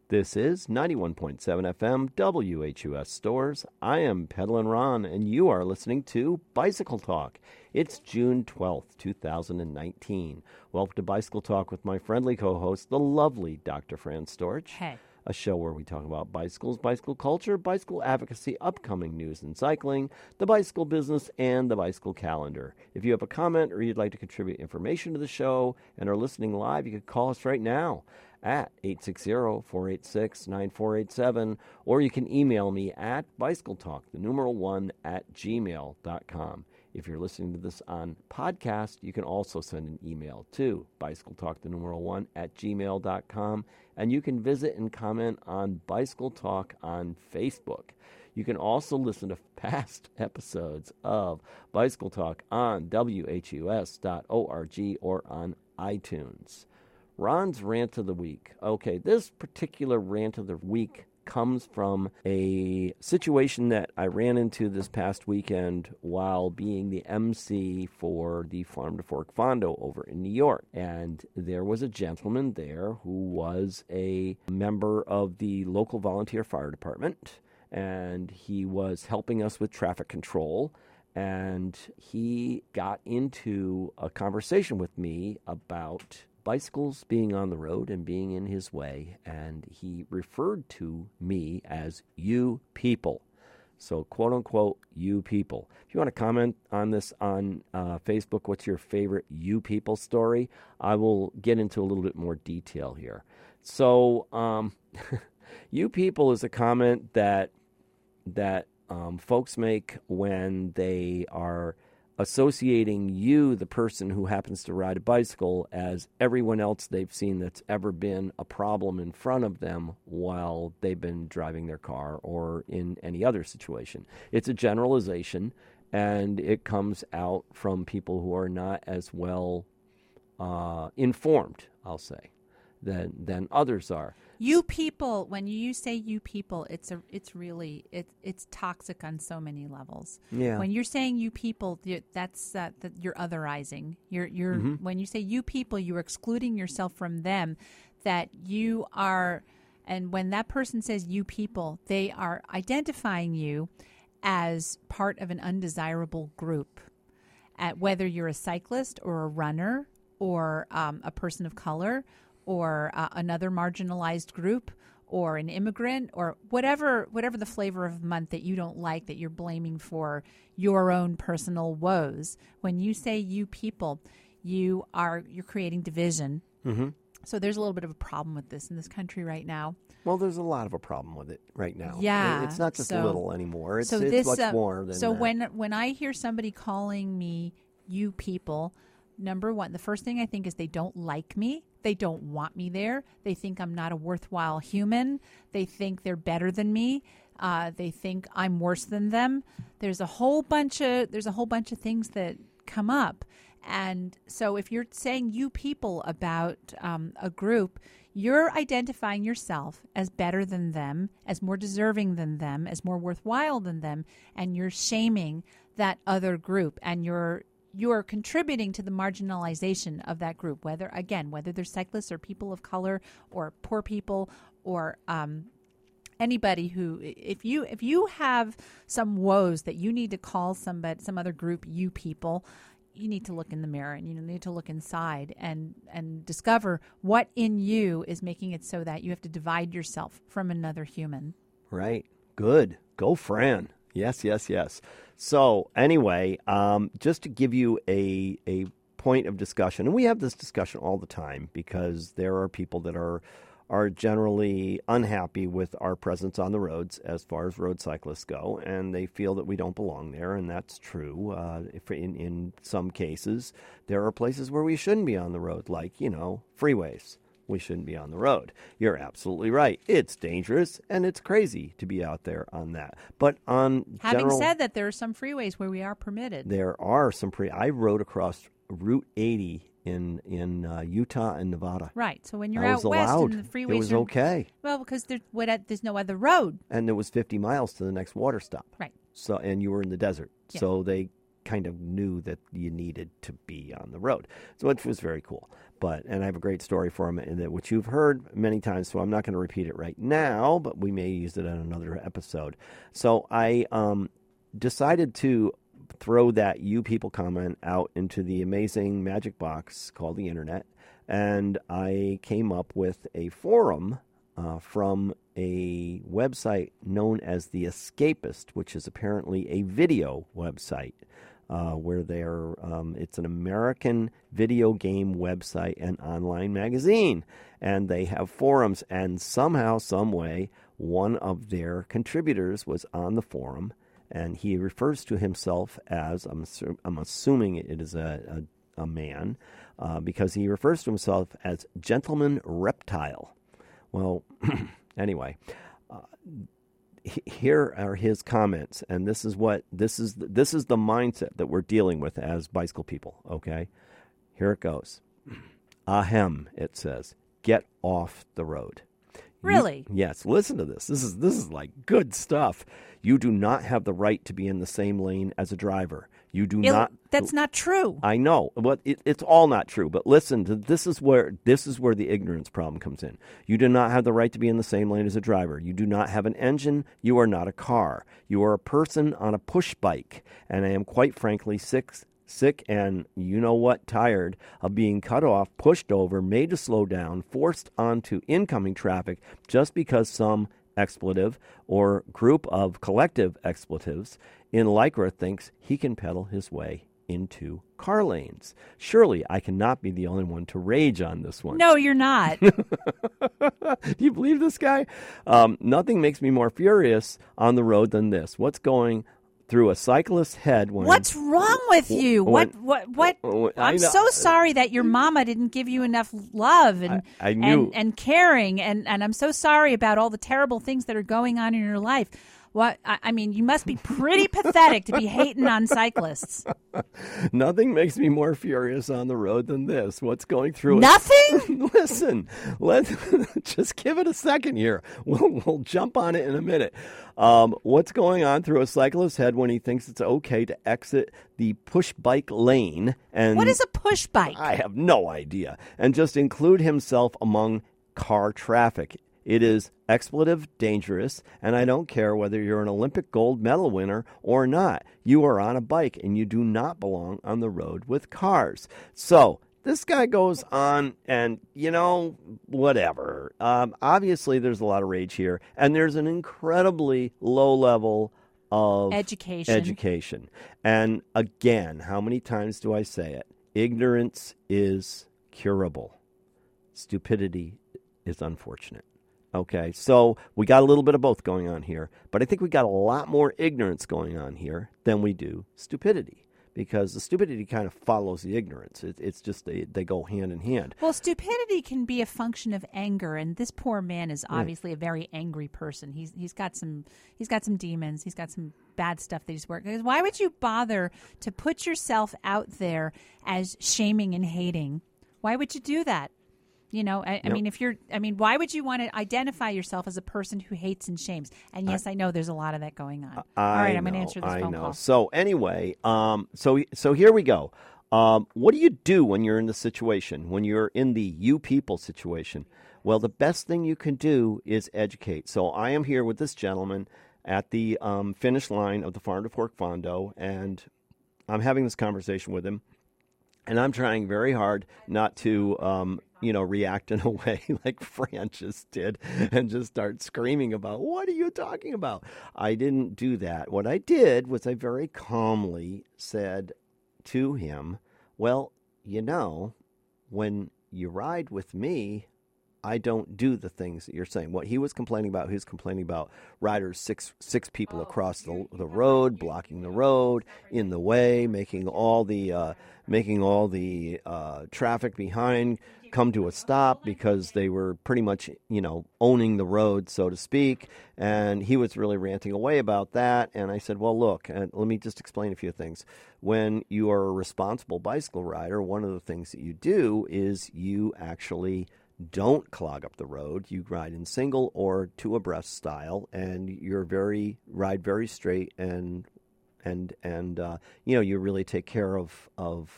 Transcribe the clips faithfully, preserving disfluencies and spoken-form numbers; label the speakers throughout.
Speaker 1: This is ninety-one point seven F M W H U S Stores. I am Pedalin' Ron, and you are listening to Bicycle Talk. It's June twelfth, two thousand nineteen. Welcome to Bicycle Talk with my friendly co-host, the lovely Doctor Fran Storch.
Speaker 2: Hey.
Speaker 1: A show where we talk about bicycles, bicycle culture, bicycle advocacy, upcoming news in cycling, the bicycle business, and the bicycle calendar. If you have a comment or you'd like to contribute information to the show and are listening live, you can call us right now at eight six zero, four eight six, nine four eight seven, or you can email me at bicycletalk, the numeral one, at gmail dot com. If you're listening to this on podcast, you can also send an email to bicycletalk, the numeral one, at gmail dot com, and you can visit and comment on Bicycle Talk on Facebook. You can also listen to past episodes of Bicycle Talk on W H U S dot org or on iTunes. Ron's Rant of the Week. Okay, this particular Rant of the Week comes from a situation that I ran into this past weekend while being the M C for the Farm to Fork Fondo over in New York. And there was a gentleman there who was a member of the local volunteer fire department, and he was helping us with traffic control. And he got into a conversation with me about bicycles being on the road and being in his way, and he referred to me as you people. So, quote unquote, you people. If you want to comment on this on uh, Facebook, what's your favorite you people story? I will get into a little bit more detail here. So, um, you people is a comment that that um, folks make when they are associating you, the person who happens to ride a bicycle, as everyone else they've seen that's ever been a problem in front of them while they've been driving their car or in any other situation. It's a generalization, and it comes out from people who are not as well uh, informed, I'll say, than than others are.
Speaker 2: You people, when you say you people, it's a, it's really, it, it's toxic on so many levels.
Speaker 1: Yeah.
Speaker 2: When you're saying you people, that's, uh, that you're otherizing. You're, you're,
Speaker 1: Mm-hmm.
Speaker 2: When you say you people, you're excluding yourself from them, that you are, and when that person says you people, they are identifying you as part of an undesirable group. At whether you're a cyclist or a runner or um, a person of color, or uh, another marginalized group, or an immigrant, or whatever whatever the flavor of the month that you don't like, that you're blaming for your own personal woes. When you say you people, you are you're creating division.
Speaker 1: Mm-hmm.
Speaker 2: So there's a little bit of a problem with this in this country right now.
Speaker 1: Well, there's a lot of a problem with it right now.
Speaker 2: Yeah.
Speaker 1: It's not just
Speaker 2: so,
Speaker 1: a little anymore. It's,
Speaker 2: so
Speaker 1: it's
Speaker 2: this,
Speaker 1: much
Speaker 2: uh,
Speaker 1: more than
Speaker 2: So
Speaker 1: that.
Speaker 2: when when I hear somebody calling me you people, number one, the first thing I think is they don't like me. They don't want me there. They think I'm not a worthwhile human. They think they're better than me. Uh, they think I'm worse than them. There's a whole bunch of there's a whole bunch of things that come up. And so if you're saying you people about um, a group, you're identifying yourself as better than them, as more deserving than them, as more worthwhile than them, and you're shaming that other group, and you're you're contributing to the marginalization of that group, whether, again, whether they're cyclists or people of color or poor people or um, anybody who, if you if you have some woes that you need to call somebody, some other group, you people, you need to look in the mirror, and you need to look inside and, and discover what in you is making it so that you have to divide yourself from another human.
Speaker 1: Right. Good. Go Fran. Yes, yes, yes. So anyway, um, just to give you a a point of discussion, and we have this discussion all the time because there are people that are are generally unhappy with our presence on the roads as far as road cyclists go, and they feel that we don't belong there, and that's true. Uh, if in, in some cases, there are places where we shouldn't be on the road, like, you know, freeways. We shouldn't be on the road. You're absolutely right. It's dangerous, and it's crazy to be out there on that. But on
Speaker 2: Having
Speaker 1: general,
Speaker 2: said that, there are some freeways where we are permitted.
Speaker 1: there are some pre. I rode across Route eighty in in uh, Utah and Nevada.
Speaker 2: Right. So when you're
Speaker 1: I
Speaker 2: out
Speaker 1: was
Speaker 2: west
Speaker 1: allowed.
Speaker 2: and the freeways
Speaker 1: It was
Speaker 2: are,
Speaker 1: okay,
Speaker 2: well, because there's what there's no other road.
Speaker 1: and it was fifty miles to the next water stop.
Speaker 2: Right.
Speaker 1: So, and you were in the desert,
Speaker 2: Yeah.
Speaker 1: so they kind of knew that you needed to be on the road. So it was very cool. But and I have a great story for him, in that, which you've heard many times, so I'm not going to repeat it right now, but we may use it in another episode. So I um, decided to throw that you people comment out into the amazing magic box called the internet, and I came up with a forum uh, from a website known as The Escapist, which is apparently a video website. Uh, where they're, um, it's an American video game website and online magazine, and they have forums, and somehow, some way, one of their contributors was on the forum, and he refers to himself as, I'm, assu- I'm assuming it is a, a, a man, uh, because he refers to himself as Gentleman Reptile. Well, anyway, uh, here are his comments, and this is what this is. This is the mindset that we're dealing with as bicycle people. Okay, here it goes. Ahem, it says, get off the road.
Speaker 2: Really?
Speaker 1: You, yes. Listen to this. This is this is like good stuff. You do not have the right to be in the same lane as a driver. You do
Speaker 2: it,
Speaker 1: not.
Speaker 2: That's not true.
Speaker 1: I know, but it, it's all not true. But listen, to, this is where this is where the ignorance problem comes in. You do not have the right to be in the same lane as a driver. You do not have an engine. You are not a car. You are a person on a push bike. And I am quite frankly sick, sick, and you know what, tired of being cut off, pushed over, made to slow down, forced onto incoming traffic just because some expletive or group of collective expletives in Lycra thinks he can pedal his way into car lanes. Surely I cannot be the only one to rage on this one.
Speaker 2: No, you're not.
Speaker 1: Do you believe this guy? Um, nothing makes me more furious on the road than this. What's going through a cyclist's head when...
Speaker 2: What's wrong with you?
Speaker 1: When,
Speaker 2: what? What? What?
Speaker 1: I
Speaker 2: I'm
Speaker 1: know.
Speaker 2: so sorry that your mama didn't give you enough love and
Speaker 1: I, I knew.
Speaker 2: and, and caring, and, and I'm so sorry about all the terrible things that are going on in your life. What? I, I mean, you must be pretty pathetic to be hating on cyclists.
Speaker 1: Nothing makes me more furious on the road than this. What's going through
Speaker 2: Nothing?
Speaker 1: it? Listen, let just give it a second here. We'll, we'll jump on it in a minute. Um, what's going on through a cyclist's head when he thinks it's okay to exit the push bike lane? And
Speaker 2: What is a push bike?
Speaker 1: I have no idea. And just include himself among car traffic. It is expletive, dangerous, and I don't care whether you're an Olympic gold medal winner or not. You are on a bike, and you do not belong on the road with cars. So this guy goes on, and, you know, whatever. Um, obviously, there's a lot of rage here, and there's an incredibly low level of
Speaker 2: Education.
Speaker 1: education. And again, how many times do I say it? Ignorance is curable. Stupidity is unfortunate. Okay, so we got a little bit of both going on here, but I think we got a lot more ignorance going on here than we do stupidity, because the stupidity kind of follows the ignorance. It, it's just they, they go hand in hand.
Speaker 2: Well, stupidity can be a function of anger, and this poor man is obviously a very angry person. He's he's got some he's got some demons. He's got some bad stuff that he's working. Because why would you bother to put yourself out there as shaming and hating? Why would you do that? You know, I, I
Speaker 1: Yep.
Speaker 2: mean, if you're, I mean, why would you want to identify yourself as a person who hates and shames? And yes, I, I know there's a lot of that going on.
Speaker 1: I
Speaker 2: All right, I'm
Speaker 1: know,
Speaker 2: going to answer this
Speaker 1: I
Speaker 2: phone
Speaker 1: know.
Speaker 2: call.
Speaker 1: So anyway, um, so so here we go. Um, what do you do when you're in the situation, when you're in the you people situation? Well, the best thing you can do is educate. So I am here with this gentleman at the um, finish line of the Farm to Fork Fondo, and I'm having this conversation with him. And I'm trying very hard not to, um, you know, react in a way like Fran just did and just start screaming about, what are you talking about? I didn't do that. What I did was I very calmly said to him, well, you know, when you ride with me, I don't do the things that you're saying. What he was complaining about, he was complaining about riders, six six people across the the road, blocking the road, in the way, making all the uh, making all the uh, traffic behind come to a stop because they were pretty much, you know, owning the road, so to speak. And he was really ranting away about that. And I said, well, look, and let me just explain a few things. When you are a responsible bicycle rider, one of the things that you do is you actually don't clog up the road. You ride in single or two abreast style, and you're very ride very straight and and and uh, you know, you really take care of of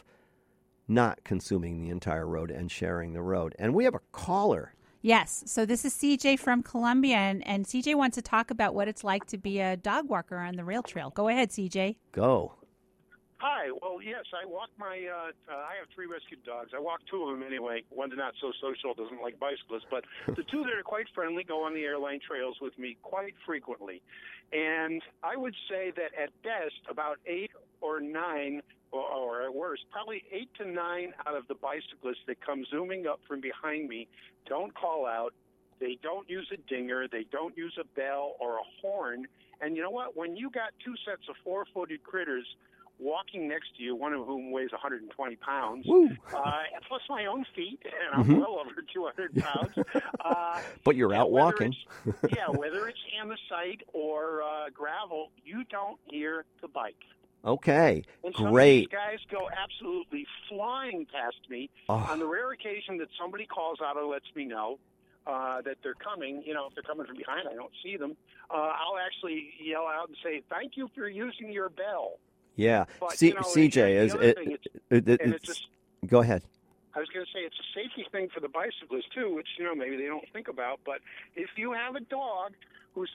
Speaker 1: not consuming the entire road and sharing the road. And we have a caller.
Speaker 2: Yes. So this is C J from Columbia, and, and C J wants to talk about what it's like to be a dog walker on the rail trail. Go ahead, C J.
Speaker 1: Go.
Speaker 3: Hi. Well, yes, I walk my, uh, uh, I have three rescued dogs. I walk two of them anyway. One's not so social, doesn't like bicyclists, but the two that are quite friendly go on the airline trails with me quite frequently. And I would say that at best, about eight or nine, or, or at worst, probably eight to nine out of the bicyclists that come zooming up from behind me don't call out. They don't use a dinger. They don't use a bell or a horn. And you know what? When you got two sets of four-footed critters walking next to you, one of whom weighs one hundred twenty pounds, uh, plus my own feet, and I'm
Speaker 1: Mm-hmm.
Speaker 3: well over two hundred pounds. Uh,
Speaker 1: But you're
Speaker 3: yeah,
Speaker 1: out
Speaker 3: whether
Speaker 1: walking.
Speaker 3: it's- yeah, whether it's andesite or uh, gravel, you don't hear the bike.
Speaker 1: Okay,
Speaker 3: And some of
Speaker 1: great.
Speaker 3: these guys go absolutely flying past me.
Speaker 1: Oh.
Speaker 3: On the rare occasion that somebody calls out or lets me know uh, that they're coming, you know, if they're coming from behind, I don't see them, uh, I'll actually yell out and say, "Thank you for using your bell."
Speaker 1: Yeah,
Speaker 3: But,
Speaker 1: C-
Speaker 3: you know,
Speaker 1: C J
Speaker 3: here's
Speaker 1: is
Speaker 3: the other
Speaker 1: it,
Speaker 3: thing, it's-
Speaker 1: it, it,
Speaker 3: and
Speaker 1: it's,
Speaker 3: it's just-
Speaker 1: go ahead.
Speaker 3: I was going to say it's a safety thing for the bicyclist, too, which, you know, maybe they don't think about. But if you have a dog who's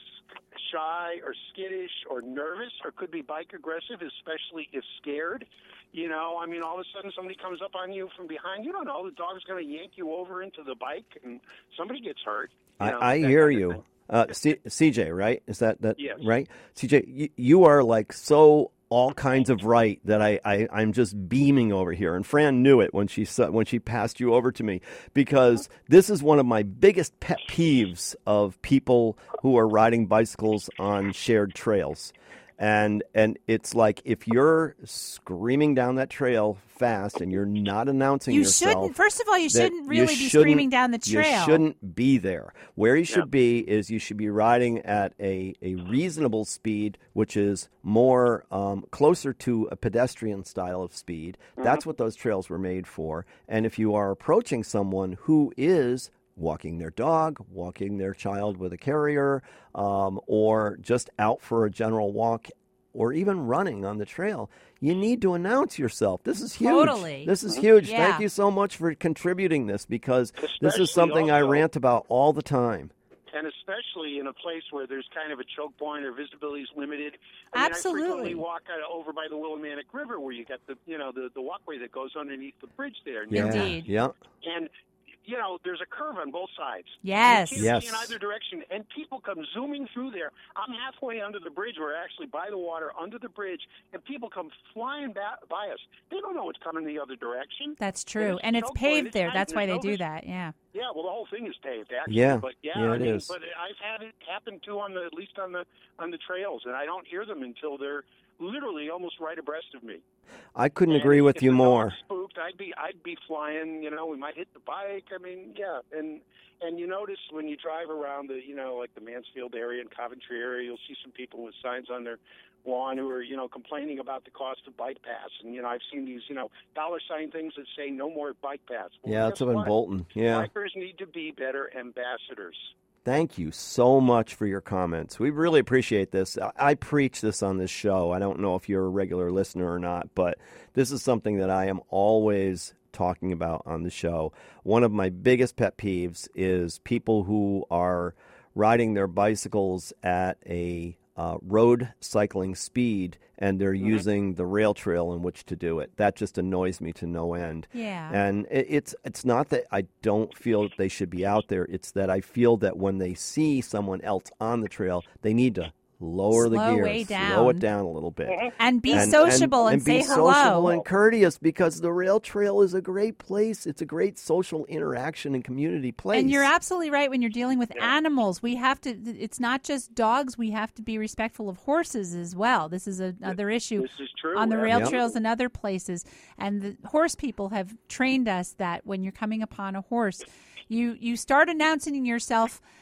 Speaker 3: shy or skittish or nervous or could be bike aggressive, especially if scared, you know, I mean, all of a sudden somebody comes up on you from behind. You don't know. The dog's going to yank you over into the bike and somebody gets hurt. You know,
Speaker 1: I, I
Speaker 3: that
Speaker 1: hear
Speaker 3: kind of
Speaker 1: you.
Speaker 3: thing.
Speaker 1: Uh, C, CJ, right? Is that that
Speaker 3: Yes.
Speaker 1: right? C J, you, you are like so all kinds of right that I, I I'm just beaming over here. And Fran knew it when she saw, when she passed you over to me, because this is one of my biggest pet peeves of people who are riding bicycles on shared trails. And and it's like, if you're screaming down that trail fast and you're not announcing
Speaker 2: You
Speaker 1: yourself,
Speaker 2: shouldn't. First of all, you
Speaker 1: that
Speaker 2: shouldn't really be
Speaker 1: shouldn't-
Speaker 2: screaming down the trail.
Speaker 1: You shouldn't be there. Where you should be is you should be riding at a, a reasonable speed, which is more um, closer to a pedestrian style of speed. That's what those trails were made for. And if you are approaching someone who is walking their dog, walking their child with a carrier, um, or just out for a general walk, or even running on the trail, you need to announce yourself. This is huge.
Speaker 2: Totally.
Speaker 1: This is huge.
Speaker 2: Yeah.
Speaker 1: Thank you so much for contributing this, because this
Speaker 3: Especially
Speaker 1: is something I
Speaker 3: also-
Speaker 1: rant about all the time.
Speaker 3: And especially in a place where there's kind of a choke point or visibility is limited. I mean,
Speaker 2: Absolutely.
Speaker 3: I frequently walk uh, over by the Willimantic River where you got the, you know, the, the walkway that goes underneath the bridge there.
Speaker 1: Yeah.
Speaker 2: Indeed.
Speaker 1: Yeah.
Speaker 3: And, you know, there's a curve on both sides.
Speaker 2: Yes.
Speaker 3: You can't
Speaker 1: Yes.
Speaker 3: see in either direction, and people come zooming through there. I'm halfway under the bridge. We're actually by the water under the bridge, and people come flying ba- by us. They don't know what's coming the other direction.
Speaker 2: That's true.
Speaker 3: it's
Speaker 2: And it's
Speaker 3: choke point.
Speaker 2: paved
Speaker 3: It's
Speaker 2: there.
Speaker 3: not
Speaker 2: That's
Speaker 3: even
Speaker 2: why they do
Speaker 3: noticed.
Speaker 2: that. Yeah.
Speaker 3: Yeah, well, the whole thing is paved, actually.
Speaker 1: Yeah.
Speaker 3: But yeah,
Speaker 1: Yeah,
Speaker 3: I
Speaker 1: it
Speaker 3: mean,
Speaker 1: is.
Speaker 3: but I've had it happen too on the at least on the on the trails, and I don't hear them until they're literally almost right abreast of me.
Speaker 1: I couldn't
Speaker 3: And
Speaker 1: agree
Speaker 3: if-
Speaker 1: with
Speaker 3: if
Speaker 1: you
Speaker 3: the
Speaker 1: more.
Speaker 3: dog's spooked, I'd be I'd be flying. You know, we might hit the bike. I mean, yeah, and and you notice when you drive around the, you know, like the Mansfield area and Coventry area, you'll see some people with signs on their lawn who are, you know, complaining about the cost of bike pass. And you know, I've seen these, you know, dollar sign things that say no more bike pass. Well,
Speaker 1: Yeah,
Speaker 3: guess
Speaker 1: that's up in
Speaker 3: what?
Speaker 1: Bolton. Yeah.
Speaker 3: Bikers need to be better ambassadors.
Speaker 1: Thank you so much for your comments. We really appreciate this. I, I preach this on this show. I don't know if you're a regular listener or not, but this is something that I am always talking about on the show. One of my biggest pet peeves is people who are riding their bicycles at a uh, road cycling speed, and they're
Speaker 3: Mm-hmm.
Speaker 1: using the rail trail in which to do it. That just annoys me to no end.
Speaker 2: Yeah.
Speaker 1: And it, it's it's not that I don't feel that they should be out there. It's that I feel that when they see someone else on the trail, they need to lower the
Speaker 2: Slow
Speaker 1: gears,
Speaker 2: way
Speaker 1: slow it
Speaker 2: down.
Speaker 1: down a little bit.
Speaker 2: And be
Speaker 1: And-
Speaker 2: sociable and,
Speaker 1: and
Speaker 2: say
Speaker 1: be
Speaker 2: hello.
Speaker 1: sociable and courteous, because the rail trail is a great place. It's a great social interaction and community place.
Speaker 2: And you're absolutely right. When you're dealing with animals, we have to, it's not just dogs. We have to be respectful of horses as well. This is another issue
Speaker 3: This is true.
Speaker 2: on the rail
Speaker 1: Yep.
Speaker 2: trails and other places. And the horse people have trained us that when you're coming upon a horse, you, you start announcing yourself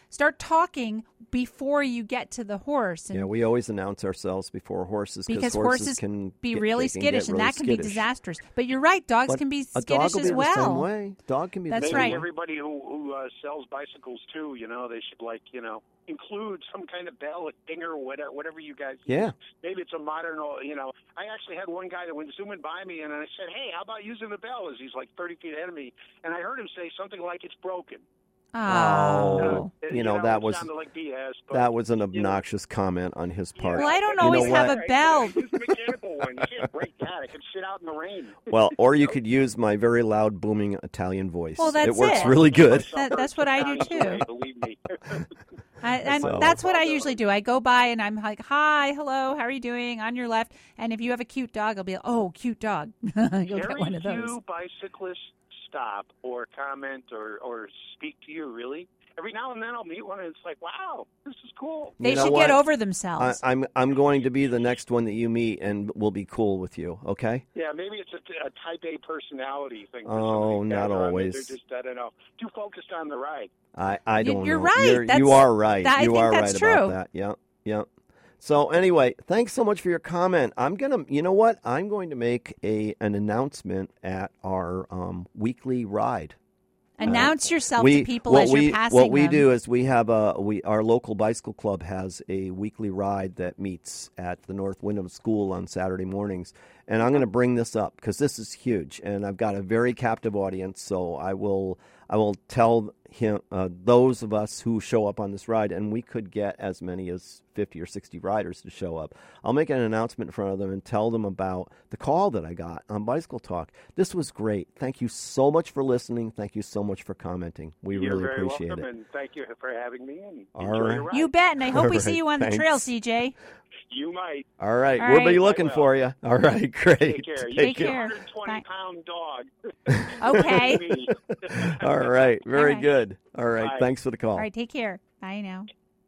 Speaker 2: start talking before you get to the horse. And
Speaker 1: Yeah, we always announce ourselves before horses
Speaker 2: because
Speaker 1: horses,
Speaker 2: horses
Speaker 1: can
Speaker 2: be
Speaker 1: get,
Speaker 2: really
Speaker 1: they can
Speaker 2: skittish,
Speaker 1: get
Speaker 2: and
Speaker 1: really
Speaker 2: that can be
Speaker 1: skittish.
Speaker 2: disastrous. But you're right, dogs
Speaker 1: But
Speaker 2: can be
Speaker 1: a
Speaker 2: skittish
Speaker 1: dog will
Speaker 2: as
Speaker 1: be
Speaker 2: well.
Speaker 1: the same way. Dog can be
Speaker 2: That's
Speaker 1: the same
Speaker 2: right.
Speaker 3: Maybe
Speaker 1: way.
Speaker 3: everybody who, who uh, sells bicycles too, you know, they should like, you know, include some kind of bell, a dinger, whatever, whatever you guys.
Speaker 1: Yeah.
Speaker 3: Use. Maybe it's a modern, you know. I actually had one guy that went zooming by me, and I said, "Hey, how about using the bell?" As he's like thirty feet ahead of me, and I heard him say something like, "It's broken."
Speaker 2: Oh.
Speaker 3: Uh,
Speaker 1: You know, that
Speaker 3: it
Speaker 1: was-
Speaker 3: sounded like B S. But,
Speaker 1: That was an
Speaker 3: you know,
Speaker 1: obnoxious comment on his part.
Speaker 2: Well, I don't
Speaker 1: You know
Speaker 2: always have
Speaker 1: what?
Speaker 2: a bell.
Speaker 3: Use the mechanical one. You can't break that. It can sit out in the rain.
Speaker 1: Well, or you could use my very loud, booming Italian voice.
Speaker 2: Well, that's
Speaker 1: it works
Speaker 2: it.
Speaker 1: really good.
Speaker 2: That- that's what I do, too.
Speaker 3: Believe me.
Speaker 2: I, I'm,
Speaker 1: So-
Speaker 2: That's what I usually do. I go by and I'm like, "Hi, hello, how are you doing?" On your left, and if you have a cute dog, I'll be like, "Oh, cute dog." You'll get
Speaker 3: Very
Speaker 2: one of those.
Speaker 3: few bicyclists stop or comment or, or speak to you, really. Every now and then I'll meet one, and it's like, wow, this is cool.
Speaker 2: They
Speaker 1: You know
Speaker 2: should
Speaker 1: what?
Speaker 2: get over
Speaker 1: I,
Speaker 2: themselves.
Speaker 1: I'm I'm going to be the next one that you meet, and we'll be cool with you. Okay?
Speaker 3: Yeah, maybe it's a, a type A personality thing. for
Speaker 1: Oh,
Speaker 3: some of these
Speaker 1: not
Speaker 3: guys, or, I mean,
Speaker 1: always.
Speaker 3: They're just, I don't know, too focused on the ride.
Speaker 1: I, I
Speaker 2: You-
Speaker 1: don't
Speaker 2: you're
Speaker 1: know.
Speaker 2: right.
Speaker 1: You're,
Speaker 2: That's-
Speaker 1: you are right.
Speaker 2: that- I
Speaker 1: you
Speaker 2: think
Speaker 1: are
Speaker 2: that's
Speaker 1: right
Speaker 2: true.
Speaker 1: about that. Yep. Yep. So anyway, thanks so much for your comment. I'm gonna, you know what? I'm going to make a an announcement at our um, weekly ride.
Speaker 2: Announce yourself
Speaker 1: we,
Speaker 2: to people
Speaker 1: what
Speaker 2: as
Speaker 1: we,
Speaker 2: you're passing
Speaker 1: What we
Speaker 2: them.
Speaker 1: do is we have a we our local bicycle club has a weekly ride that meets at the North Wyndham School on Saturday mornings, and I'm going to bring this up because this is huge, and I've got a very captive audience. So I will I will tell him uh, those of us who show up on this ride, and we could get as many as fifty or sixty riders to show up. I'll make an announcement in front of them and tell them about the call that I got on Bicycle Talk. This was great. Thank you so much for listening. Thank you so much for commenting. We
Speaker 3: You're
Speaker 1: really
Speaker 3: very
Speaker 1: appreciate
Speaker 3: welcome,
Speaker 1: it.
Speaker 3: and thank you for having me. And
Speaker 1: All
Speaker 3: enjoy
Speaker 1: right.
Speaker 3: your ride.
Speaker 2: You bet, and I hope
Speaker 1: All
Speaker 2: we see
Speaker 1: right,
Speaker 2: you on the
Speaker 1: thanks.
Speaker 2: trail, C J.
Speaker 3: You might.
Speaker 1: All right,
Speaker 2: All
Speaker 1: we'll
Speaker 2: right.
Speaker 1: be looking
Speaker 3: I will.
Speaker 1: for you. All right, great.
Speaker 3: Take care. You
Speaker 2: Take
Speaker 3: Take
Speaker 2: care.
Speaker 3: one hundred twenty
Speaker 2: Bye.
Speaker 3: pound dog.
Speaker 2: Okay.
Speaker 3: Me.
Speaker 1: All right, very
Speaker 2: right.
Speaker 1: good. All right,
Speaker 3: Bye.
Speaker 1: thanks for the call.
Speaker 2: All right, take care. Bye now.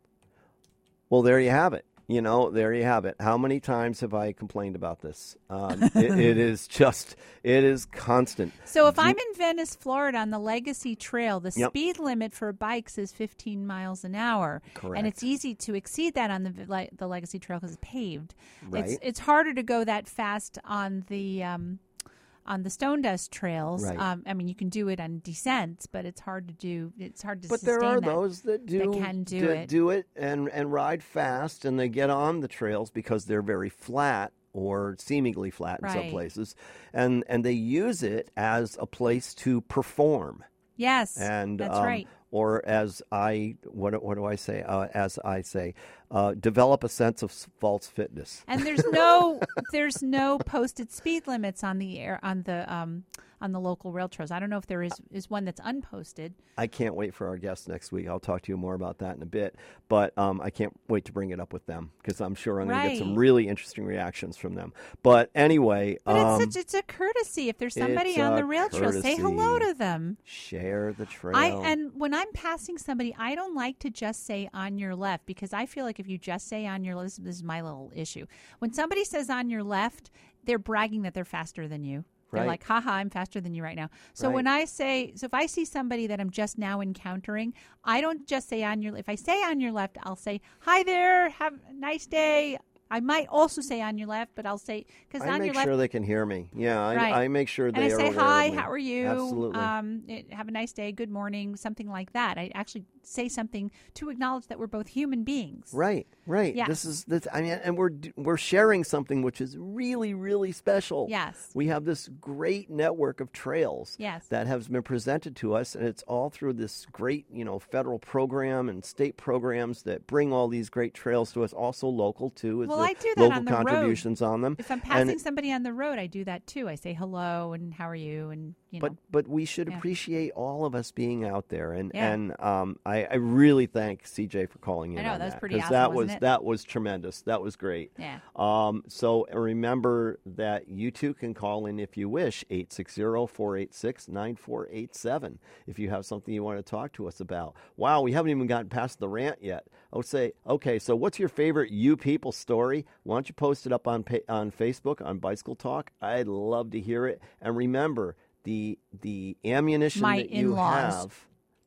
Speaker 1: Well, there you have it. You know, there you have it. How many times have I complained about this? Um, it, it is just, it is constant.
Speaker 2: So if I'm in Venice, Florida, on the Legacy Trail, the
Speaker 1: Yep.
Speaker 2: speed limit for bikes is fifteen miles an hour,
Speaker 1: Correct.
Speaker 2: and it's easy to exceed that on the le- the Legacy Trail because it's paved.
Speaker 1: Right.
Speaker 2: It's it's harder to go that fast on the um, on the Stone Dust trails.
Speaker 1: Right.
Speaker 2: Um, I mean, you can do it on descents, but it's hard to do. It's hard to.
Speaker 1: But
Speaker 2: sustain
Speaker 1: there are
Speaker 2: that.
Speaker 1: those that do
Speaker 2: can do
Speaker 1: d-
Speaker 2: it.
Speaker 1: do it and, and ride fast, and they get on the trails because they're very flat or seemingly flat in some
Speaker 2: Right.
Speaker 1: places, and and they use it as a place to perform.
Speaker 2: Yes,
Speaker 1: And
Speaker 2: that's
Speaker 1: um,
Speaker 2: right.
Speaker 1: Or as I what what do I say? Uh, as I say, uh, develop a sense of s- false fitness.
Speaker 2: And there's no there's no posted speed limits on the air on the um on the local rail trails. I don't know if there is is one that's unposted.
Speaker 1: I can't wait for our guests next week. I'll talk to you more about that in a bit, but um, I can't wait to bring it up with them because I'm sure I'm going to get some
Speaker 2: Right.
Speaker 1: really interesting reactions from them. But anyway,
Speaker 2: But
Speaker 1: um,
Speaker 2: it's such it's a courtesy. If there's somebody
Speaker 1: it's
Speaker 2: on
Speaker 1: a
Speaker 2: the rail trail, say hello
Speaker 1: courtesy.
Speaker 2: to them.
Speaker 1: share the trail.
Speaker 2: I and when I'm passing somebody, I don't like to just say on your left because I feel like if you just say on your left, this is my little issue. When somebody says on your left, they're bragging that they're faster than you. They're
Speaker 1: Right.
Speaker 2: like, haha, I'm faster than you right now. So
Speaker 1: Right.
Speaker 2: when I say, so if I see somebody that I'm just now encountering, I don't just say on your, if I say on your left, I'll say, hi there, have a nice day. I might also say on your left, but I'll say, because
Speaker 1: I
Speaker 2: on
Speaker 1: make
Speaker 2: your left,
Speaker 1: sure they can hear me. Yeah, I,
Speaker 2: Right.
Speaker 1: I make sure
Speaker 2: and
Speaker 1: they
Speaker 2: I
Speaker 1: are
Speaker 2: say,
Speaker 1: aware
Speaker 2: hi,
Speaker 1: of me.
Speaker 2: how are you?
Speaker 1: Absolutely.
Speaker 2: Um, it, have a nice day, good morning, something like that. I actually say something to acknowledge that we're both human beings.
Speaker 1: Right, right.
Speaker 2: Yes.
Speaker 1: This is this. I mean, and we're d- we're sharing something which is really, really special.
Speaker 2: Yes.
Speaker 1: We have this great network of trails.
Speaker 2: Yes.
Speaker 1: That has been presented to us, and it's all through this great, you know, federal program and state programs that bring all these great trails to us. Also local too. Is
Speaker 2: Well,
Speaker 1: the
Speaker 2: I do that
Speaker 1: local
Speaker 2: on the road.
Speaker 1: contributions on them.
Speaker 2: If I'm
Speaker 1: And-
Speaker 2: passing somebody on the road, I do that too. I say hello and how are you, and you know.
Speaker 1: But but we should
Speaker 2: Yeah.
Speaker 1: appreciate all of us being out there, and
Speaker 2: Yeah.
Speaker 1: and um, I, I really thank C J for calling in.
Speaker 2: I know,
Speaker 1: on
Speaker 2: that was
Speaker 1: that,
Speaker 2: pretty
Speaker 1: 'cause
Speaker 2: awesome,
Speaker 1: that
Speaker 2: wasn't
Speaker 1: was
Speaker 2: it?
Speaker 1: that was tremendous. That was great.
Speaker 2: Yeah.
Speaker 1: Um. So remember that you too can call in if you wish eight six zero, four eight six, nine four eight seven if you have something you want to talk to us about. Wow, we haven't even gotten past the rant yet. I'll say, okay, so what's your favorite you people story? Why don't you post it up on pa- on Facebook on Bicycle Talk? I'd love to hear it. And remember, the the ammunition
Speaker 2: My
Speaker 1: that you
Speaker 2: in-laws.
Speaker 1: have,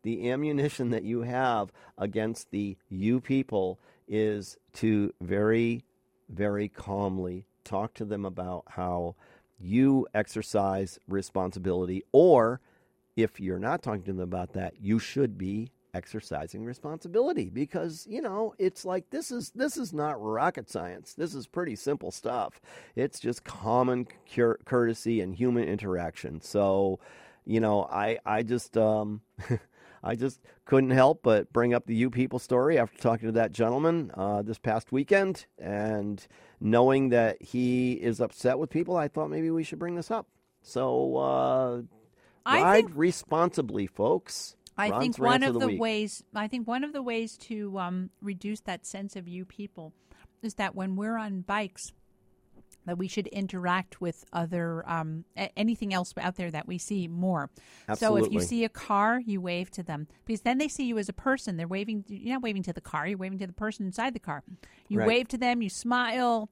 Speaker 1: the ammunition that you have against the you people is to very, very calmly talk to them about how you exercise responsibility, or if you're not talking to them about that, you should be exercising responsibility, because, you know, it's like this is this is not rocket science. This is pretty simple stuff. It's just common cur- courtesy and human interaction. So, you know, I I just um, I just couldn't help but bring up the you people story after talking to that gentleman uh, this past weekend, and knowing that he is upset with people, I thought maybe we should bring this up. So uh,
Speaker 2: I
Speaker 1: ride
Speaker 2: think-
Speaker 1: responsibly, folks.
Speaker 2: I
Speaker 1: Ron's
Speaker 2: think
Speaker 1: rant
Speaker 2: one of
Speaker 1: the
Speaker 2: the
Speaker 1: week.
Speaker 2: ways I think one of the ways to um, reduce that sense of you people is that when we're on bikes, that we should interact with other um, a- anything else out there that we see more. So if you
Speaker 1: Absolutely.
Speaker 2: see a car, you wave to them, because then they see you as a person. They're waving. You're not waving to the car. You're waving to the person inside the car. You
Speaker 1: Right.
Speaker 2: wave to them. You smile.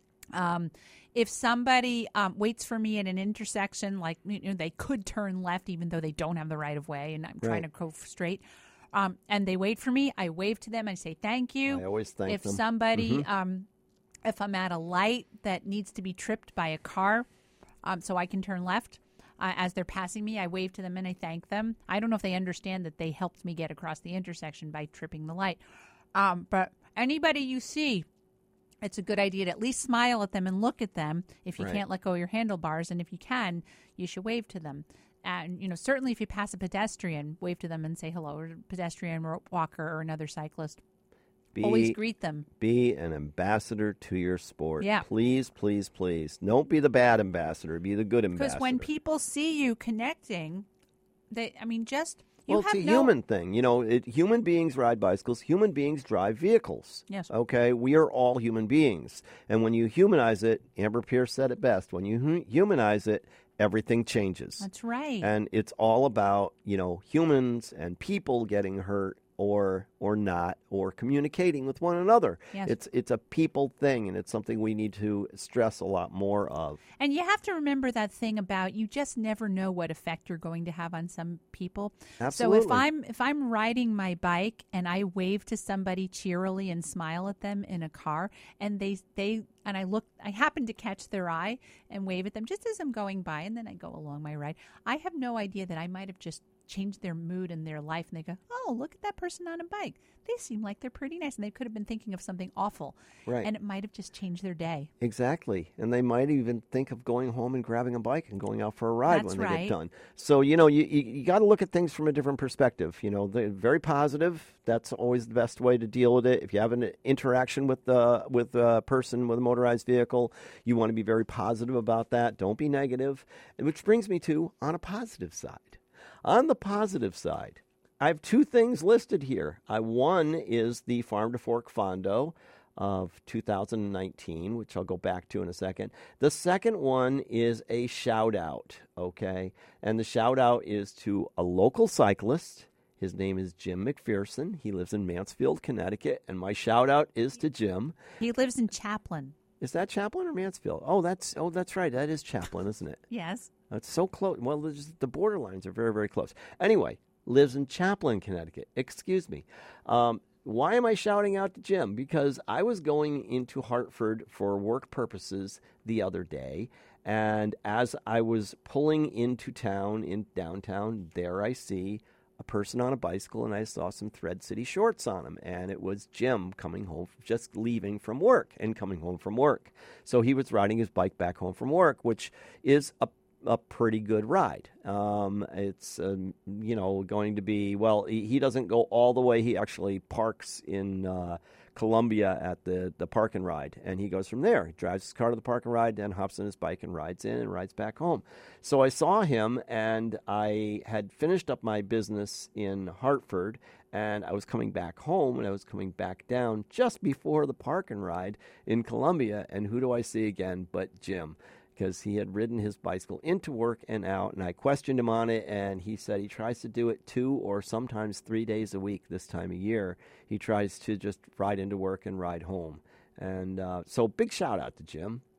Speaker 2: Um, if somebody um, waits for me at an intersection, like, you know, they could turn left even though they don't have the right of way, and I'm trying
Speaker 1: Right.
Speaker 2: to go straight, um, and they wait for me, I wave to them and say thank you.
Speaker 1: I always thank
Speaker 2: if
Speaker 1: them.
Speaker 2: somebody,
Speaker 1: Mhm.
Speaker 2: um, if I'm at a light that needs to be tripped by a car, um, so I can turn left. Uh, as they're passing me, I wave to them and I thank them. I don't know if they understand that they helped me get across the intersection by tripping the light. Um, but anybody you see, it's a good idea to at least smile at them and look at them if you
Speaker 1: Right.
Speaker 2: can't let go of your handlebars. And if you can, you should wave to them. And, you know, certainly if you pass a pedestrian, wave to them and say hello, or a pedestrian or walker or another cyclist.
Speaker 1: Be,
Speaker 2: Always greet them.
Speaker 1: be an ambassador to your sport.
Speaker 2: Yeah.
Speaker 1: Please, please, please. Don't be the bad ambassador. Be the good ambassador.
Speaker 2: Because when people see you connecting, they, I mean, just, you
Speaker 1: well,
Speaker 2: have
Speaker 1: it's a
Speaker 2: no...
Speaker 1: human thing. You know, it, human beings ride bicycles. Human beings drive vehicles.
Speaker 2: Yes.
Speaker 1: Okay? We are all human beings. And when you humanize it, Amber Pierce said it best, when you hu- humanize it, everything changes.
Speaker 2: That's right.
Speaker 1: And it's all about, you know, humans and people getting hurt or or not, or communicating with one another.
Speaker 2: Yes.
Speaker 1: It's it's a people thing, and it's something we need to stress a lot more of.
Speaker 2: And you have to remember that thing about you just never know what effect you're going to have on some people.
Speaker 1: Absolutely.
Speaker 2: So if I'm if I'm riding my bike and I wave to somebody cheerily and smile at them in a car, and they they and I look I happen to catch their eye and wave at them just as I'm going by, and then I go along my ride, I have no idea that I might have just changed their mood in their life, and they go, oh, look at that person on a bike. They seem like they're pretty nice, and they could have been thinking of something awful.
Speaker 1: Right.
Speaker 2: And it might have just changed their day.
Speaker 1: Exactly. And they might even think of going home and grabbing a bike and going out for a ride
Speaker 2: That's
Speaker 1: when they
Speaker 2: right.
Speaker 1: get done. So, you know, you, you, you got to look at things from a different perspective. You know, they're very positive. That's always the best way to deal with it. If you have an interaction with, uh, with a person with a motorized vehicle, you want to be very positive about that. Don't be negative. And which brings me to, on a positive side. On the positive side, I have two things listed here. I, one is the Farm to Fork Fondo of two thousand nineteen, which I'll go back to in a second. The second one is a shout out, okay? And the shout out is to a local cyclist. His name is Jim McPherson. He lives in Mansfield, Connecticut, and my shout out is to Jim.
Speaker 2: He lives in Chaplin.
Speaker 1: Is that Chaplin or Mansfield? Oh, that's oh, that's right. That is Chaplin, isn't it?
Speaker 2: Yes.
Speaker 1: It's so close. Well, there's- the border lines are very, very close. Anyway, lives in Chaplin, Connecticut. Excuse me. Um, why am I shouting out to Jim? Because I was going into Hartford for work purposes the other day, and as I was pulling into town, in downtown, there I see a person on a bicycle, and I saw some Thread City shorts on him, and it was Jim coming home, just leaving from work and coming home from work. So he was riding his bike back home from work, which is a a pretty good ride. Um, it's, um, you know, going to be, well, he, he doesn't go all the way. He actually parks in uh, Columbia at the, the park and ride, and he goes from there. He drives his car to the park and ride, then hops on his bike and rides in and rides back home. So I saw him, and I had finished up my business in Hartford, and I was coming back home, and I was coming back down just before the park and ride in Columbia, and who do I see again but Jim? Because he had ridden his bicycle into work and out, and I questioned him on it, and he said he tries to do it two or sometimes three days a week this time of year. He tries to just ride into work and ride home. And uh, so big shout out to Jim.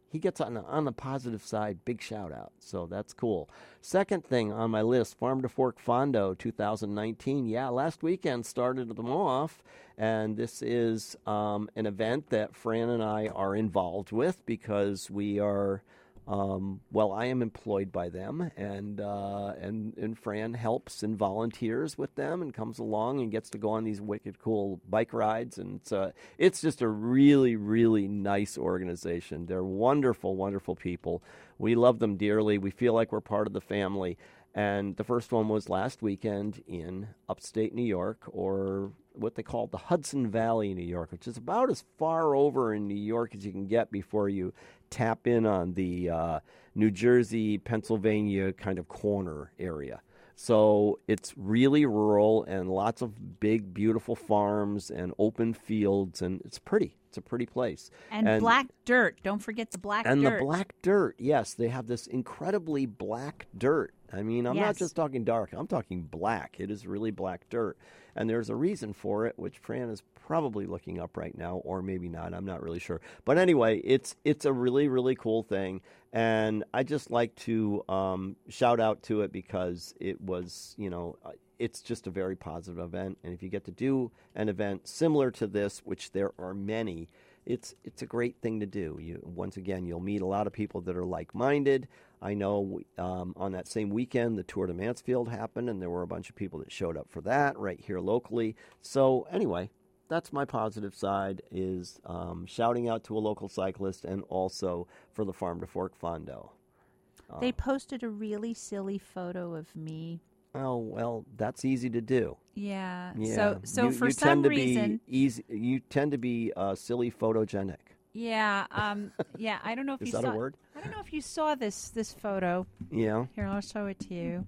Speaker 1: he gets on the, on the positive side, big shout out. So that's cool. Second thing on my list, Farm to Fork Fondo two thousand nineteen. Yeah, last weekend started them off, and this is um, an event that Fran and I are involved with because we are, um, well, I am employed by them, and, uh, and and Fran helps and volunteers with them and comes along and gets to go on these wicked cool bike rides, and it's, uh, it's just a really, really nice organization. They're wonderful, wonderful people. We love them dearly. We feel like we're part of the family. And the first one was last weekend in upstate New York, or what they call the Hudson Valley, New York, which is about as far over in New York as you can get before you tap in on the uh, New Jersey, Pennsylvania kind of corner area. So it's really rural and lots of big, beautiful farms and open fields, and it's pretty. It's a pretty place.
Speaker 2: And, and black dirt. Don't forget the black
Speaker 1: and
Speaker 2: dirt.
Speaker 1: And the black dirt, yes. They have this incredibly black dirt. I mean, I'm
Speaker 2: yes.
Speaker 1: not just talking dark. I'm talking black. It is really black dirt. And there's a reason for it, which Fran is probably looking up right now, or maybe not. I'm not really sure. But anyway, it's it's a really, really cool thing. And I just like to um, shout out to it because it was, you know, it's just a very positive event. And if you get to do an event similar to this, which there are many, it's it's a great thing to do. You once again, you'll meet a lot of people that are like-minded. I know um, on that same weekend, the Tour de Mansfield happened, and there were a bunch of people that showed up for that right here locally. So anyway, that's my positive side, is um, shouting out to a local cyclist, and also for the Farm to Fork Fondo. Uh,
Speaker 2: they posted a really silly photo of me.
Speaker 1: Oh, well, that's easy to do.
Speaker 2: Yeah.
Speaker 1: Yeah.
Speaker 2: So, so
Speaker 1: you,
Speaker 2: for
Speaker 1: you
Speaker 2: some
Speaker 1: tend to
Speaker 2: reason,
Speaker 1: be easy. You tend to be uh, silly photogenic.
Speaker 2: Yeah. Um. Yeah. I don't know if
Speaker 1: Is
Speaker 2: you
Speaker 1: that
Speaker 2: saw.
Speaker 1: a word?
Speaker 2: I don't know if you saw this this photo.
Speaker 1: Yeah.
Speaker 2: Here, I'll show it to you.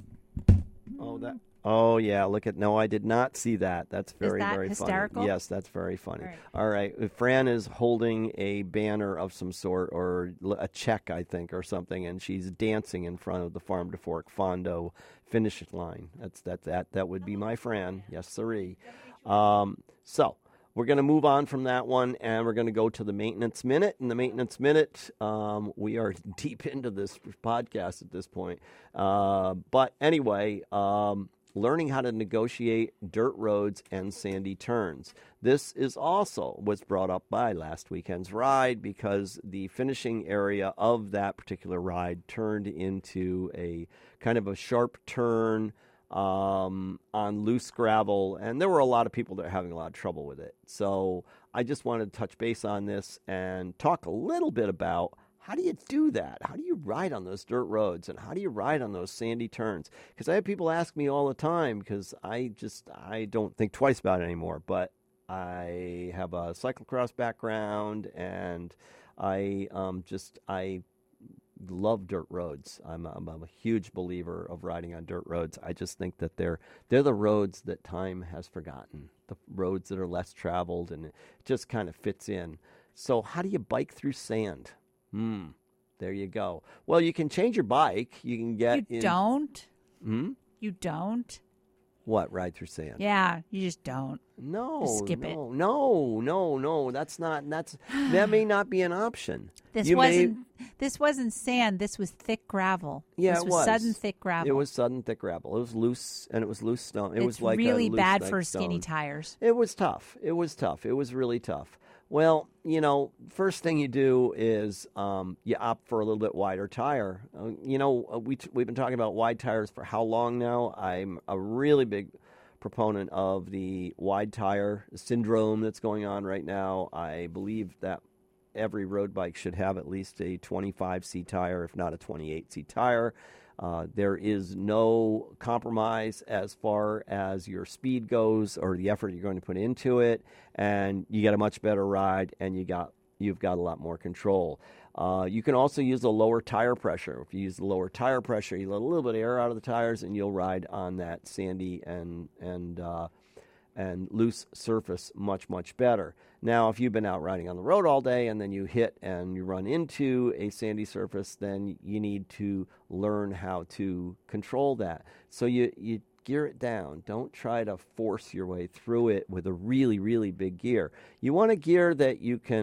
Speaker 1: Oh, that. Oh, yeah. Look at. No, I did not see that. That's very,
Speaker 2: is that
Speaker 1: very
Speaker 2: hysterical?
Speaker 1: funny. Yes, that's very funny.
Speaker 2: All right.
Speaker 1: All right. Fran is holding a banner of some sort, or a check, I think, or something, and she's dancing in front of the Farm to Fork Fondo finish line. That's that. That that would be my Fran. Yes, sirree. Um, so. We're going to move on from that one, and we're going to go to the Maintenance Minute. In the Maintenance Minute, um, we are deep into this podcast at this point. Uh, but anyway, um, learning how to negotiate dirt roads and sandy turns. This is also what's brought up by last weekend's ride, because the finishing area of that particular ride turned into a kind of a sharp turn Um, on loose gravel, and there were a lot of people that are having a lot of trouble with it. So I just wanted to touch base on this and talk a little bit about how do you do that? How do you ride on those dirt roads, and how do you ride on those sandy turns? Because I have people ask me all the time, because I just, I don't think twice about it anymore, but I have a cyclocross background, and I um, just, I love dirt roads. I'm, I'm, I'm a huge believer of riding on dirt roads. I just think that they're they're the roads that time has forgotten, the roads that are less traveled, and it just kind of fits in. So how do you bike through sand? Hmm. There you go. Well, you can change your bike. You can get
Speaker 2: You
Speaker 1: in,
Speaker 2: don't.
Speaker 1: Hmm.
Speaker 2: You don't.
Speaker 1: What, ride through sand?
Speaker 2: Yeah, you just don't.
Speaker 1: No,
Speaker 2: Just skip
Speaker 1: no,
Speaker 2: it.
Speaker 1: no, no, no. That's not. That's that may not be an option.
Speaker 2: This
Speaker 1: You may-
Speaker 2: wasn't. This wasn't sand. This was thick gravel.
Speaker 1: Yeah,
Speaker 2: this
Speaker 1: it was.
Speaker 2: sudden thick gravel.
Speaker 1: It was sudden thick gravel. It was loose, and it was loose stone. It
Speaker 2: it's
Speaker 1: was like
Speaker 2: really
Speaker 1: a loose,
Speaker 2: bad
Speaker 1: like,
Speaker 2: for skinny
Speaker 1: stone.
Speaker 2: tires.
Speaker 1: It was tough. It was tough. It was really tough. Well, you know, first thing you do is um, you opt for a little bit wider tire. Uh, you know, uh, we t- we've been talking about wide tires for how long now? I'm a really big proponent of the wide tire syndrome that's going on right now. I believe that every road bike should have at least a twenty-five C tire, if not a twenty-eight C tire. Uh, there is no compromise as far as your speed goes or the effort you're going to put into it, and you get a much better ride, and you got you've got a lot more control. Uh, you can also use a lower tire pressure. If you use the lower tire pressure, you let a little bit of air out of the tires, and you'll ride on that sandy and and uh, and loose surface much, much better. Now, if you've been out riding on the road all day and then you hit and you run into a sandy surface, then you need to learn how to control that. So you, you gear it down. Don't try to force your way through it with a really, really big gear. You want a gear that you can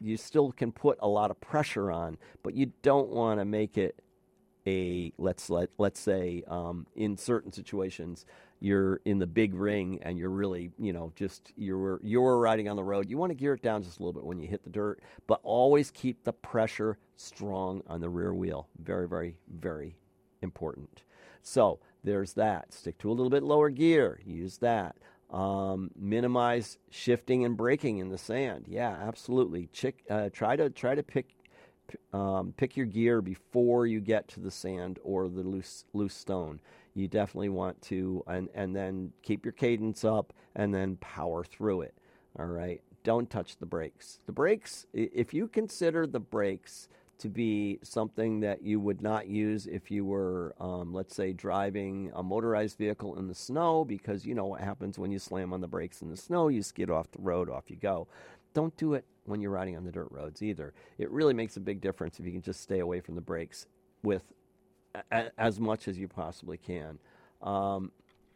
Speaker 1: you still can put a lot of pressure on, but you don't want to make it a let's let let's say um, in certain situations you're in the big ring and you're really you know just you're you're riding on the road. You want to gear it down just a little bit when you hit the dirt, but always keep the pressure strong on the rear wheel. Very, very, very important. So there's that. Stick to a little bit lower gear. Use that. Um, minimize shifting and braking in the sand. Yeah, absolutely. Chick, uh, try to try to pick. Um, pick your gear before you get to the sand or the loose loose stone. You definitely want to, and, and then keep your cadence up and then power through it. All right? Don't touch the brakes. The brakes, if you consider the brakes to be something that you would not use if you were, um, let's say, driving a motorized vehicle in the snow, because you know what happens when you slam on the brakes in the snow, you skid off the road, off you go. Don't do it when you're riding on the dirt roads either. It really makes a big difference if you can just stay away from the brakes with a, as much as you possibly can. Um,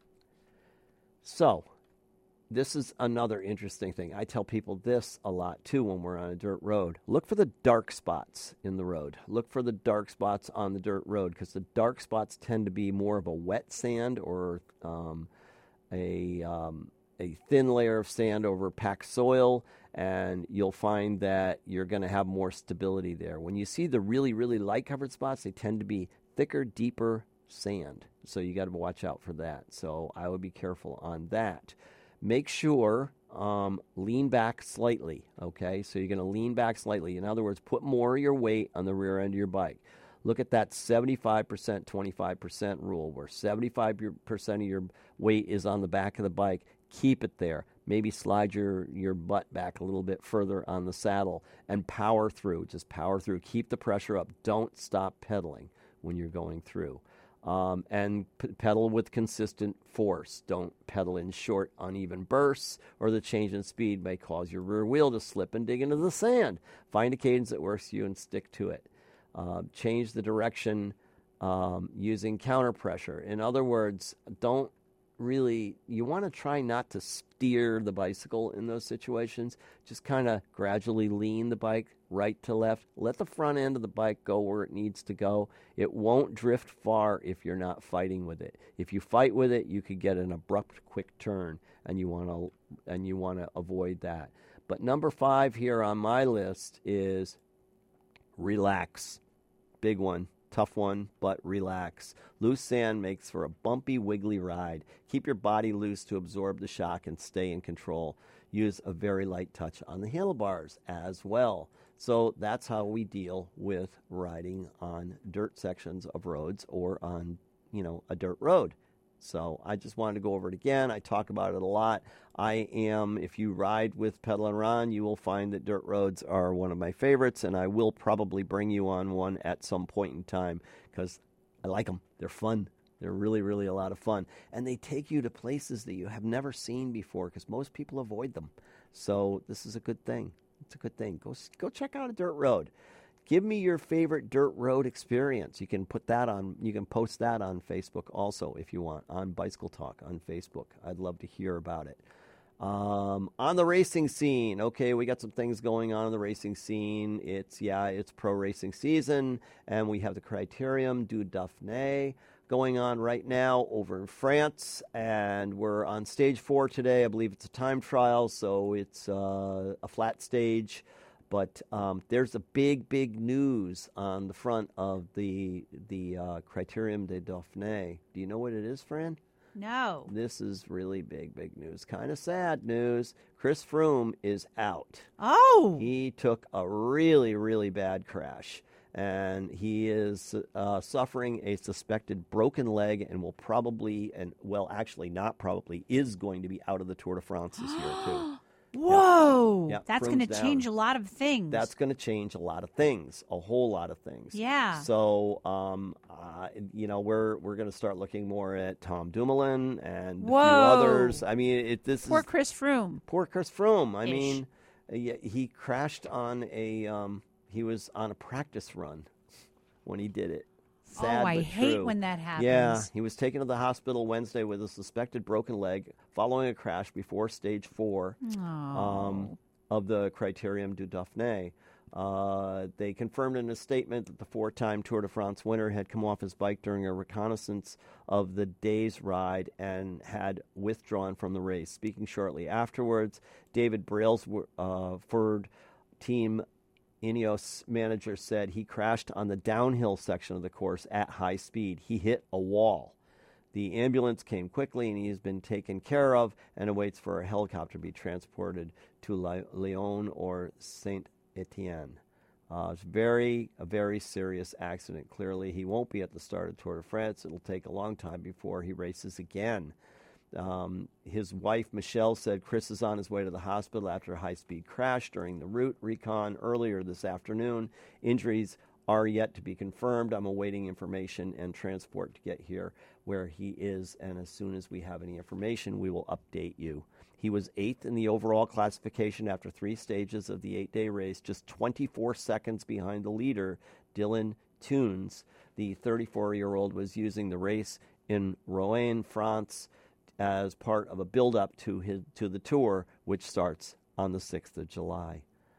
Speaker 1: so, this is another interesting thing. I tell people this a lot too when we're on a dirt road. Look for the dark spots in the road. Look for the dark spots on the dirt road, because the dark spots tend to be more of a wet sand or um, a um, a thin layer of sand over packed soil, and you'll find that you're going to have more stability there. When you see the really, really light covered spots, they tend to be thicker, deeper sand. So you got to watch out for that. So I would be careful on that. Make sure, um, lean back slightly, okay? So you're going to lean back slightly. In other words, put more of your weight on the rear end of your bike. Look at that seventy-five percent, twenty-five percent rule, where seventy-five percent of your weight is on the back of the bike. Keep it there. Maybe slide your, your butt back a little bit further on the saddle and power through. Just power through. Keep the pressure up. Don't stop pedaling when you're going through. Um, and p- pedal with consistent force. Don't pedal in short, uneven bursts, or the change in speed may cause your rear wheel to slip and dig into the sand. Find a cadence that works for you and stick to it. Uh, change the direction um, using counter pressure. In other words, don't really, you want to try not to steer the bicycle in those situations. Just kind of gradually lean the bike right to left. Let the front end of the bike go where it needs to go. It won't drift far if you're not fighting with it. If you fight with it, you could get an abrupt quick turn, and you want to and you want to avoid that. But number five here on my list is relax. Big one. Tough one, but relax. Loose sand makes for a bumpy, wiggly ride. Keep your body loose to absorb the shock and stay in control. Use a very light touch on the handlebars as well. So that's how we deal with riding on dirt sections of roads or on, you know, a dirt road. So I just wanted to go over it again. I talk about it a lot. I am, if you ride with Pedal and Ron, you will find that dirt roads are one of my favorites, and I will probably bring you on one at some point in time because I like them. They're fun. They're really, really a lot of fun. And they take you to places that you have never seen before because most people avoid them. So this is a good thing. It's a good thing. Go, go check out a dirt road. Give me your favorite dirt road experience. You can put that on, you can post that on Facebook also if you want, on Bicycle Talk on Facebook. I'd love to hear about it. Um, on the racing scene, okay, we got some things going on in the racing scene. It's, yeah, it's pro racing season, and we have the Criterium du Dauphiné going on right now over in France, and we're on stage four today. I believe it's a time trial, so it's uh, a flat stage. But um, there's a big, big news on the front of the the uh, Criterium du Dauphiné. Do you know what it is, Fran?
Speaker 2: No.
Speaker 1: This is really big, big news. Kind of sad news. Chris Froome is out.
Speaker 2: Oh.
Speaker 1: He took a really, really bad crash, and he is uh, suffering a suspected broken leg and will probably, and well, actually not probably, is going to be out of the Tour de France this year, too.
Speaker 2: Whoa.
Speaker 1: Yep. Yep.
Speaker 2: That's going to
Speaker 1: Froome's
Speaker 2: change
Speaker 1: down.
Speaker 2: a lot of things.
Speaker 1: That's going to change a lot of things, a whole lot of things.
Speaker 2: Yeah.
Speaker 1: So, um, uh, you know, we're we're going to start looking more at Tom Dumoulin and
Speaker 2: Whoa.
Speaker 1: a few others. I mean, it, this
Speaker 2: Poor
Speaker 1: is
Speaker 2: Chris Froome.
Speaker 1: poor Chris Froome. I
Speaker 2: Ish.
Speaker 1: mean, uh, he crashed on a um, he was on a practice run when he did it. Sad,
Speaker 2: oh, I
Speaker 1: but
Speaker 2: hate
Speaker 1: true.
Speaker 2: when that happens.
Speaker 1: Yeah, he was taken to the hospital Wednesday with a suspected broken leg following a crash before stage four.
Speaker 2: Oh.
Speaker 1: Um, of the Critérium du Dauphiné. Uh, they confirmed in a statement that the four-time Tour de France winner had come off his bike during a reconnaissance of the day's ride and had withdrawn from the race. Speaking shortly afterwards, David Brailsford, team Ineos manager, said he crashed on the downhill section of the course at high speed. He hit a wall. The ambulance came quickly, and he has been taken care of and awaits for a helicopter to be transported to Lyon or Saint Etienne. Uh, it's very, a very serious accident. Clearly, he won't be at the start of Tour de France. It'll take a long time before he races again. Um, his wife, Michelle, said Chris is on his way to the hospital after a high-speed crash during the route recon earlier this afternoon. Injuries are yet to be confirmed. I'm awaiting information and transport to get here where he is, and as soon as we have any information, we will update you. He was eighth in the overall classification after three stages of the eight-day race, just twenty-four seconds behind the leader, Dylan Teuns. The thirty-four-year-old was using the race in Rouen, France, as part of a build-up to his to the Tour, which starts on the sixth of July.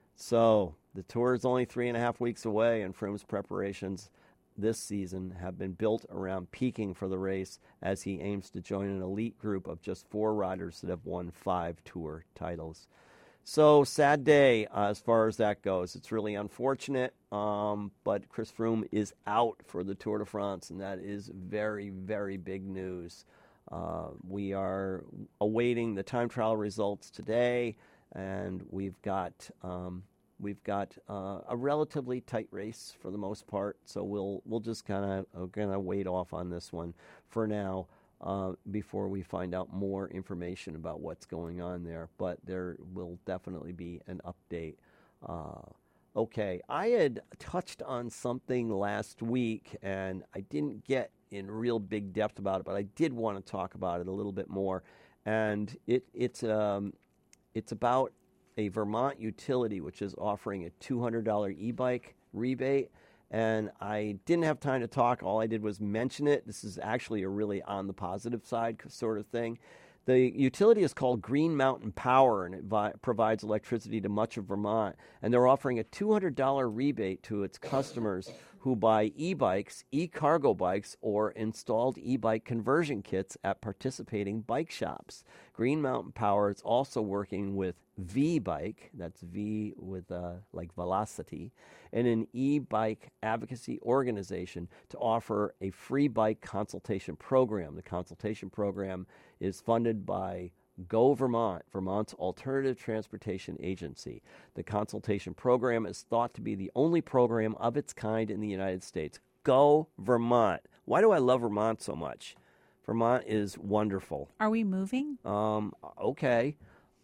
Speaker 1: So the Tour is only three and a half weeks away, and Froome's preparations this season have been built around peaking for the race as he aims to join an elite group of just four riders that have won five Tour titles. So, sad day uh, as far as that goes. It's really unfortunate, um, but Chris Froome is out for the Tour de France, and that is very, very big news. Uh, we are awaiting the time trial results today, and we've got... Um, We've got uh, a relatively tight race for the most part, so we'll we'll just kind of kind of wait off on this one for now uh, before we find out more information about what's going on there. But there will definitely be an update. Uh, okay, I had touched on something last week, and I didn't get in real big depth about it, but I did want to talk about it a little bit more. And it it's um it's about a Vermont utility which is offering a two hundred dollars e-bike rebate, and I didn't have time to talk. All I did was mention it. This is actually a really on the positive side sort of thing. The utility is called Green Mountain Power, and it vi- provides electricity to much of Vermont, and they're offering a two hundred dollars rebate to its customers who buy e-bikes, e-cargo bikes, or installed e-bike conversion kits at participating bike shops. Green Mountain Power is also working with V-Bike, that's V with uh, like velocity, and an e-bike advocacy organization to offer a free bike consultation program. The consultation program is funded by Go Vermont, Vermont's alternative transportation agency. The consultation program is thought to be the only program of its kind in the United States. Go Vermont. Why do I love Vermont so much? Vermont is wonderful.
Speaker 2: Are we moving?
Speaker 1: Um, okay.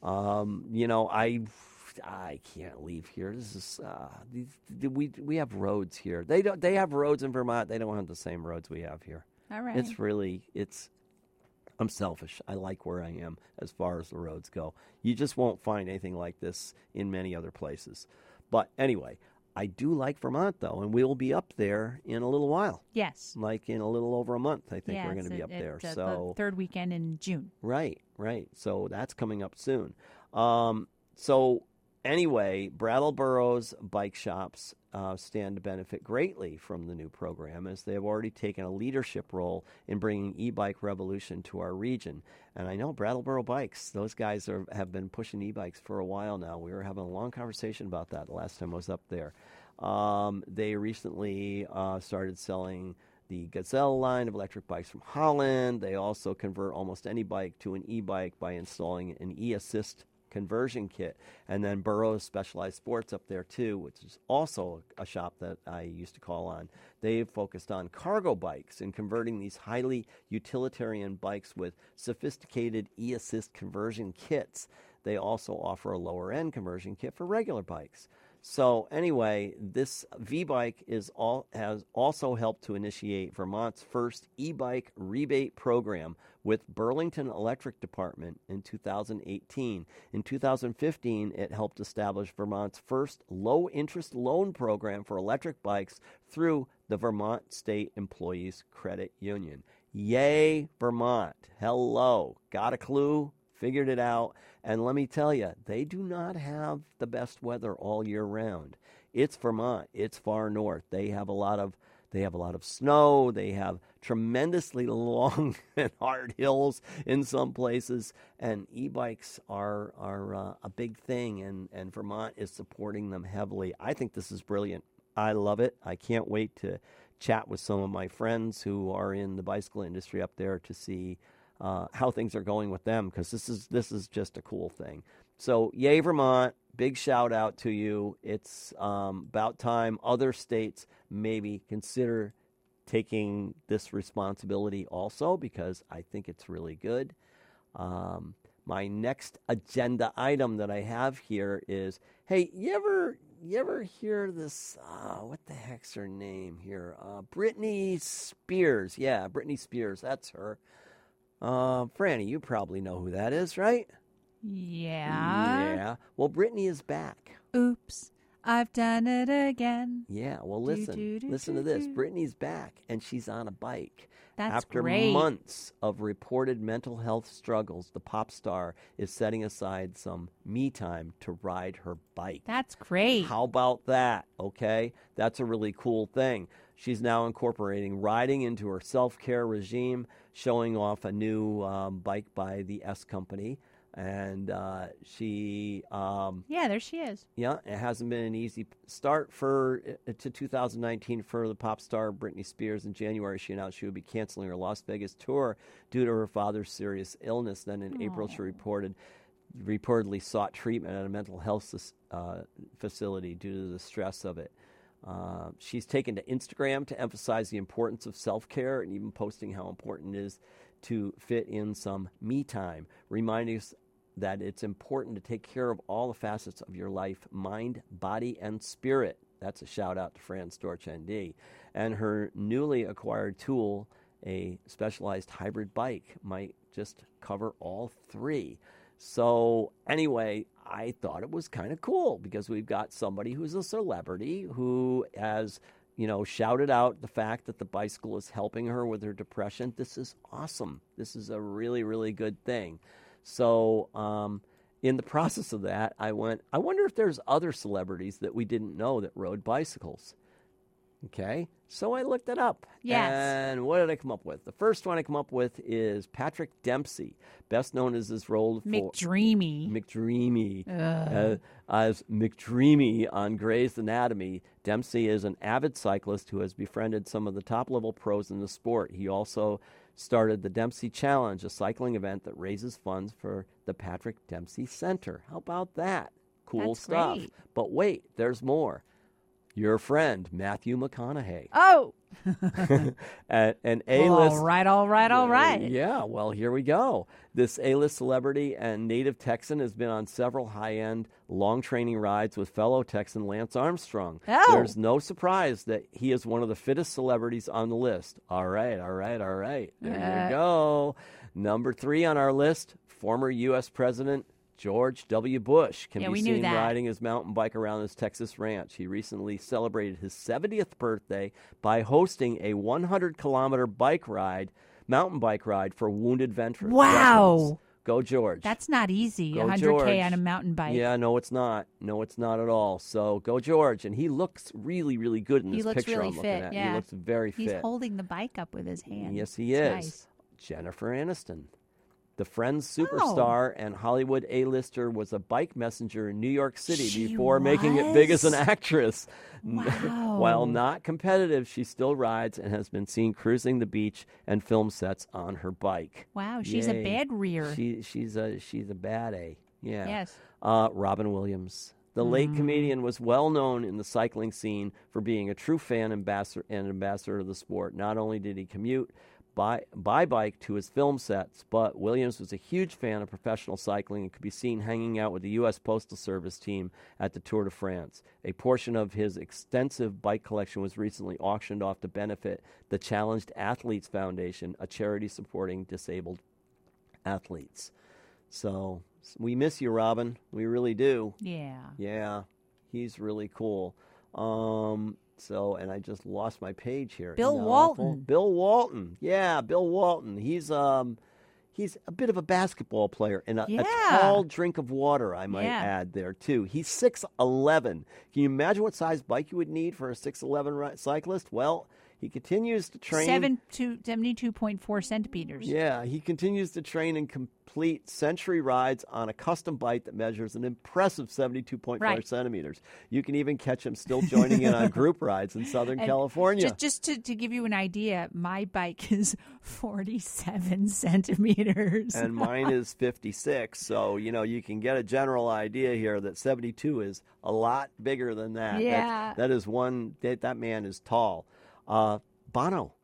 Speaker 1: Um, you know, I I can't leave here. This is uh, these, we we have roads here. They don't. They have roads in Vermont. They don't have the same roads we have here.
Speaker 2: All right.
Speaker 1: It's really it's. I'm selfish. I like where I am as far as the roads go. You just won't find anything like this in many other places. But anyway, I do like Vermont, though, and we'll be up there in a little while.
Speaker 2: Yes.
Speaker 1: Like in a little over a month, I think
Speaker 2: yes,
Speaker 1: we're going to be
Speaker 2: it,
Speaker 1: up
Speaker 2: it,
Speaker 1: there.
Speaker 2: Uh,
Speaker 1: so
Speaker 2: the third weekend in June.
Speaker 1: Right, right. So that's coming up soon. Um, so anyway, Brattleboro's bike shops uh, stand to benefit greatly from the new program, as they have already taken a leadership role in bringing e-bike revolution to our region. And I know Brattleboro Bikes, those guys are, have been pushing e-bikes for a while now. We were having a long conversation about that the last time I was up there. Um, they recently uh, started selling the Gazelle line of electric bikes from Holland. They also convert almost any bike to an e-bike by installing an e-assist conversion kit. And then Burroughs Specialized Sports up there too, which is also a shop that I used to call on. They've focused on cargo bikes and converting these highly utilitarian bikes with sophisticated e-assist conversion kits. They also offer a lower end conversion kit for regular bikes. So anyway, this V-Bike is all, has also helped to initiate Vermont's first e-bike rebate program with Burlington Electric Department in two thousand eighteen. In two thousand fifteen, it helped establish Vermont's first low-interest loan program for electric bikes through the Vermont State Employees Credit Union. Yay, Vermont. Hello. Got a clue? figured it out. And let me tell you, they do not have the best weather all year round. It's Vermont. It's far north. They have a lot of they have a lot of snow. They have tremendously long and hard hills in some places, and e-bikes are are uh, a big thing, and, and Vermont is supporting them heavily. I think this is brilliant. I love it. I can't wait to chat with some of my friends who are in the bicycle industry up there to see uh, how things are going with them, because this is this is just a cool thing. So, yay, Vermont. Big shout out to you. It's um, about time other states maybe consider taking this responsibility also, because I think it's really good. Um, my next agenda item that I have here is, hey, you ever you ever hear this, uh, what the heck's her name here? Uh, Britney Spears. Yeah, Britney Spears. That's her. Uh, Franny, you probably know who that is, right?
Speaker 2: Yeah.
Speaker 1: Yeah. Well, Britney is back.
Speaker 2: Oops, I've done it again.
Speaker 1: Yeah. Well,
Speaker 2: Do,
Speaker 1: listen.
Speaker 2: do, do,
Speaker 1: listen
Speaker 2: do,
Speaker 1: to this.
Speaker 2: do.
Speaker 1: Britney's back, and she's on a bike.
Speaker 2: That's
Speaker 1: After
Speaker 2: great.
Speaker 1: months of reported mental health struggles, the pop star is setting aside some me time to ride her bike.
Speaker 2: That's great.
Speaker 1: How about that? Okay. That's a really cool thing. She's now incorporating riding into her self-care regime, showing off a new um, bike by the S Company. And uh, she, um,
Speaker 2: Yeah, there she is.
Speaker 1: yeah, it hasn't been an easy start for uh, to two thousand nineteen for the pop star Britney Spears. In January, she announced she would be canceling her Las Vegas tour due to her father's serious illness. Then in April, she reported reportedly sought treatment at a mental health uh, facility due to the stress of it. Uh, she's taken to Instagram to emphasize the importance of self-care, and even posting how important it is to fit in some me time, reminding us that it's important to take care of all the facets of your life, mind, body, and spirit. That's a shout out to Fran Storch, N D. And her newly acquired tool, a specialized hybrid bike, might just cover all three. So anyway, I thought it was kind of cool because we've got somebody who's a celebrity who has, you know, shouted out the fact that the bicycle is helping her with her depression. This is awesome. This is a really, really good thing. So um, in the process of that, I went, I wonder if there's other celebrities that we didn't know that rode bicycles. Okay, so I looked it up.
Speaker 2: Yes.
Speaker 1: And what did I come up with? The first one I come up with is Patrick Dempsey, best known as his role for
Speaker 2: McDreamy.
Speaker 1: McDreamy. Uh, as McDreamy on Grey's Anatomy, Dempsey is an avid cyclist who has befriended some of the top-level pros in the sport. He also started the Dempsey Challenge, a cycling event that raises funds for the Patrick Dempsey Center. How about that? Cool
Speaker 2: That's
Speaker 1: stuff.
Speaker 2: great.
Speaker 1: But wait, there's more. Your friend, Matthew McConaughey.
Speaker 2: Oh!
Speaker 1: An, an
Speaker 2: Well,
Speaker 1: A-list.
Speaker 2: all right, all right, all right.
Speaker 1: Yeah, well, here we go. This A-list celebrity and native Texan has been on several high-end, long-training rides with fellow Texan Lance Armstrong.
Speaker 2: Oh.
Speaker 1: There's no surprise that he is one of the fittest celebrities on the list. All right, all right, all right. There
Speaker 2: Uh.
Speaker 1: you go. Number three on our list, former U S President George W. Bush can
Speaker 2: Yeah,
Speaker 1: be
Speaker 2: we knew
Speaker 1: seen
Speaker 2: that.
Speaker 1: riding his mountain bike around his Texas ranch. He recently celebrated his seventieth birthday by hosting a one hundred kilometer bike ride, mountain bike ride for wounded veter- veterans.
Speaker 2: Wow.
Speaker 1: Go George.
Speaker 2: That's not easy,
Speaker 1: Go
Speaker 2: one hundred K
Speaker 1: George.
Speaker 2: on a mountain bike.
Speaker 1: Yeah, no, it's not. No, it's not at all. So go George. And he looks really, really good in
Speaker 2: He
Speaker 1: this
Speaker 2: looks
Speaker 1: picture
Speaker 2: really
Speaker 1: I'm looking
Speaker 2: fit,
Speaker 1: at.
Speaker 2: yeah.
Speaker 1: He looks very
Speaker 2: He's
Speaker 1: fit.
Speaker 2: holding the bike up with his hand.
Speaker 1: Yes, he
Speaker 2: It's
Speaker 1: is.
Speaker 2: nice.
Speaker 1: Jennifer Aniston. The Friends superstar and Hollywood A-lister was a bike messenger in New York City
Speaker 2: She
Speaker 1: before making it big as an
Speaker 2: was?
Speaker 1: actress.
Speaker 2: Wow.
Speaker 1: While not competitive, she still rides and has been seen cruising the beach and film sets on her bike.
Speaker 2: Wow, she's a
Speaker 1: Yay.
Speaker 2: bad rear.
Speaker 1: She, she's a she's a bad A. Yeah.
Speaker 2: Yes.
Speaker 1: Uh, Robin Williams. The late comedian was well known in the cycling scene for being a true fan ambassador and ambassador of the sport. Not only did he commute by, by bike to his film sets, but Williams was a huge fan of professional cycling and could be seen hanging out with the U S Postal Service team at the Tour de France. A portion of his extensive bike collection was recently auctioned off to benefit the Challenged Athletes Foundation, a charity supporting disabled athletes. So we miss you, Robin. We really do.
Speaker 2: Yeah.
Speaker 1: Yeah, he's really cool. Um, so, and I just lost my page here.
Speaker 2: Bill
Speaker 1: Isn't that awful?
Speaker 2: Walton.
Speaker 1: Bill Walton. Yeah, Bill Walton. He's um, He's a bit of a basketball player and a,
Speaker 2: Yeah.
Speaker 1: a tall drink of water, I might
Speaker 2: Yeah.
Speaker 1: add there, too. He's six eleven. Can you imagine what size bike you would need for a six eleven ri- cyclist? Well, he continues to train.
Speaker 2: Seven to seventy-two point four centimeters.
Speaker 1: Yeah, he continues to train and complete century rides on a custom bike that measures an impressive seventy-two point four
Speaker 2: Right.
Speaker 1: centimeters. You can even catch him still joining in on group rides in Southern
Speaker 2: And
Speaker 1: California.
Speaker 2: Just, just to, to give you an idea, my bike is forty-seven centimeters.
Speaker 1: And mine is fifty-six, so you know you can get a general idea here that seventy-two is a lot bigger than that. That's-
Speaker 2: Yeah.
Speaker 1: that is one. That, that man is tall. Uh, Bono.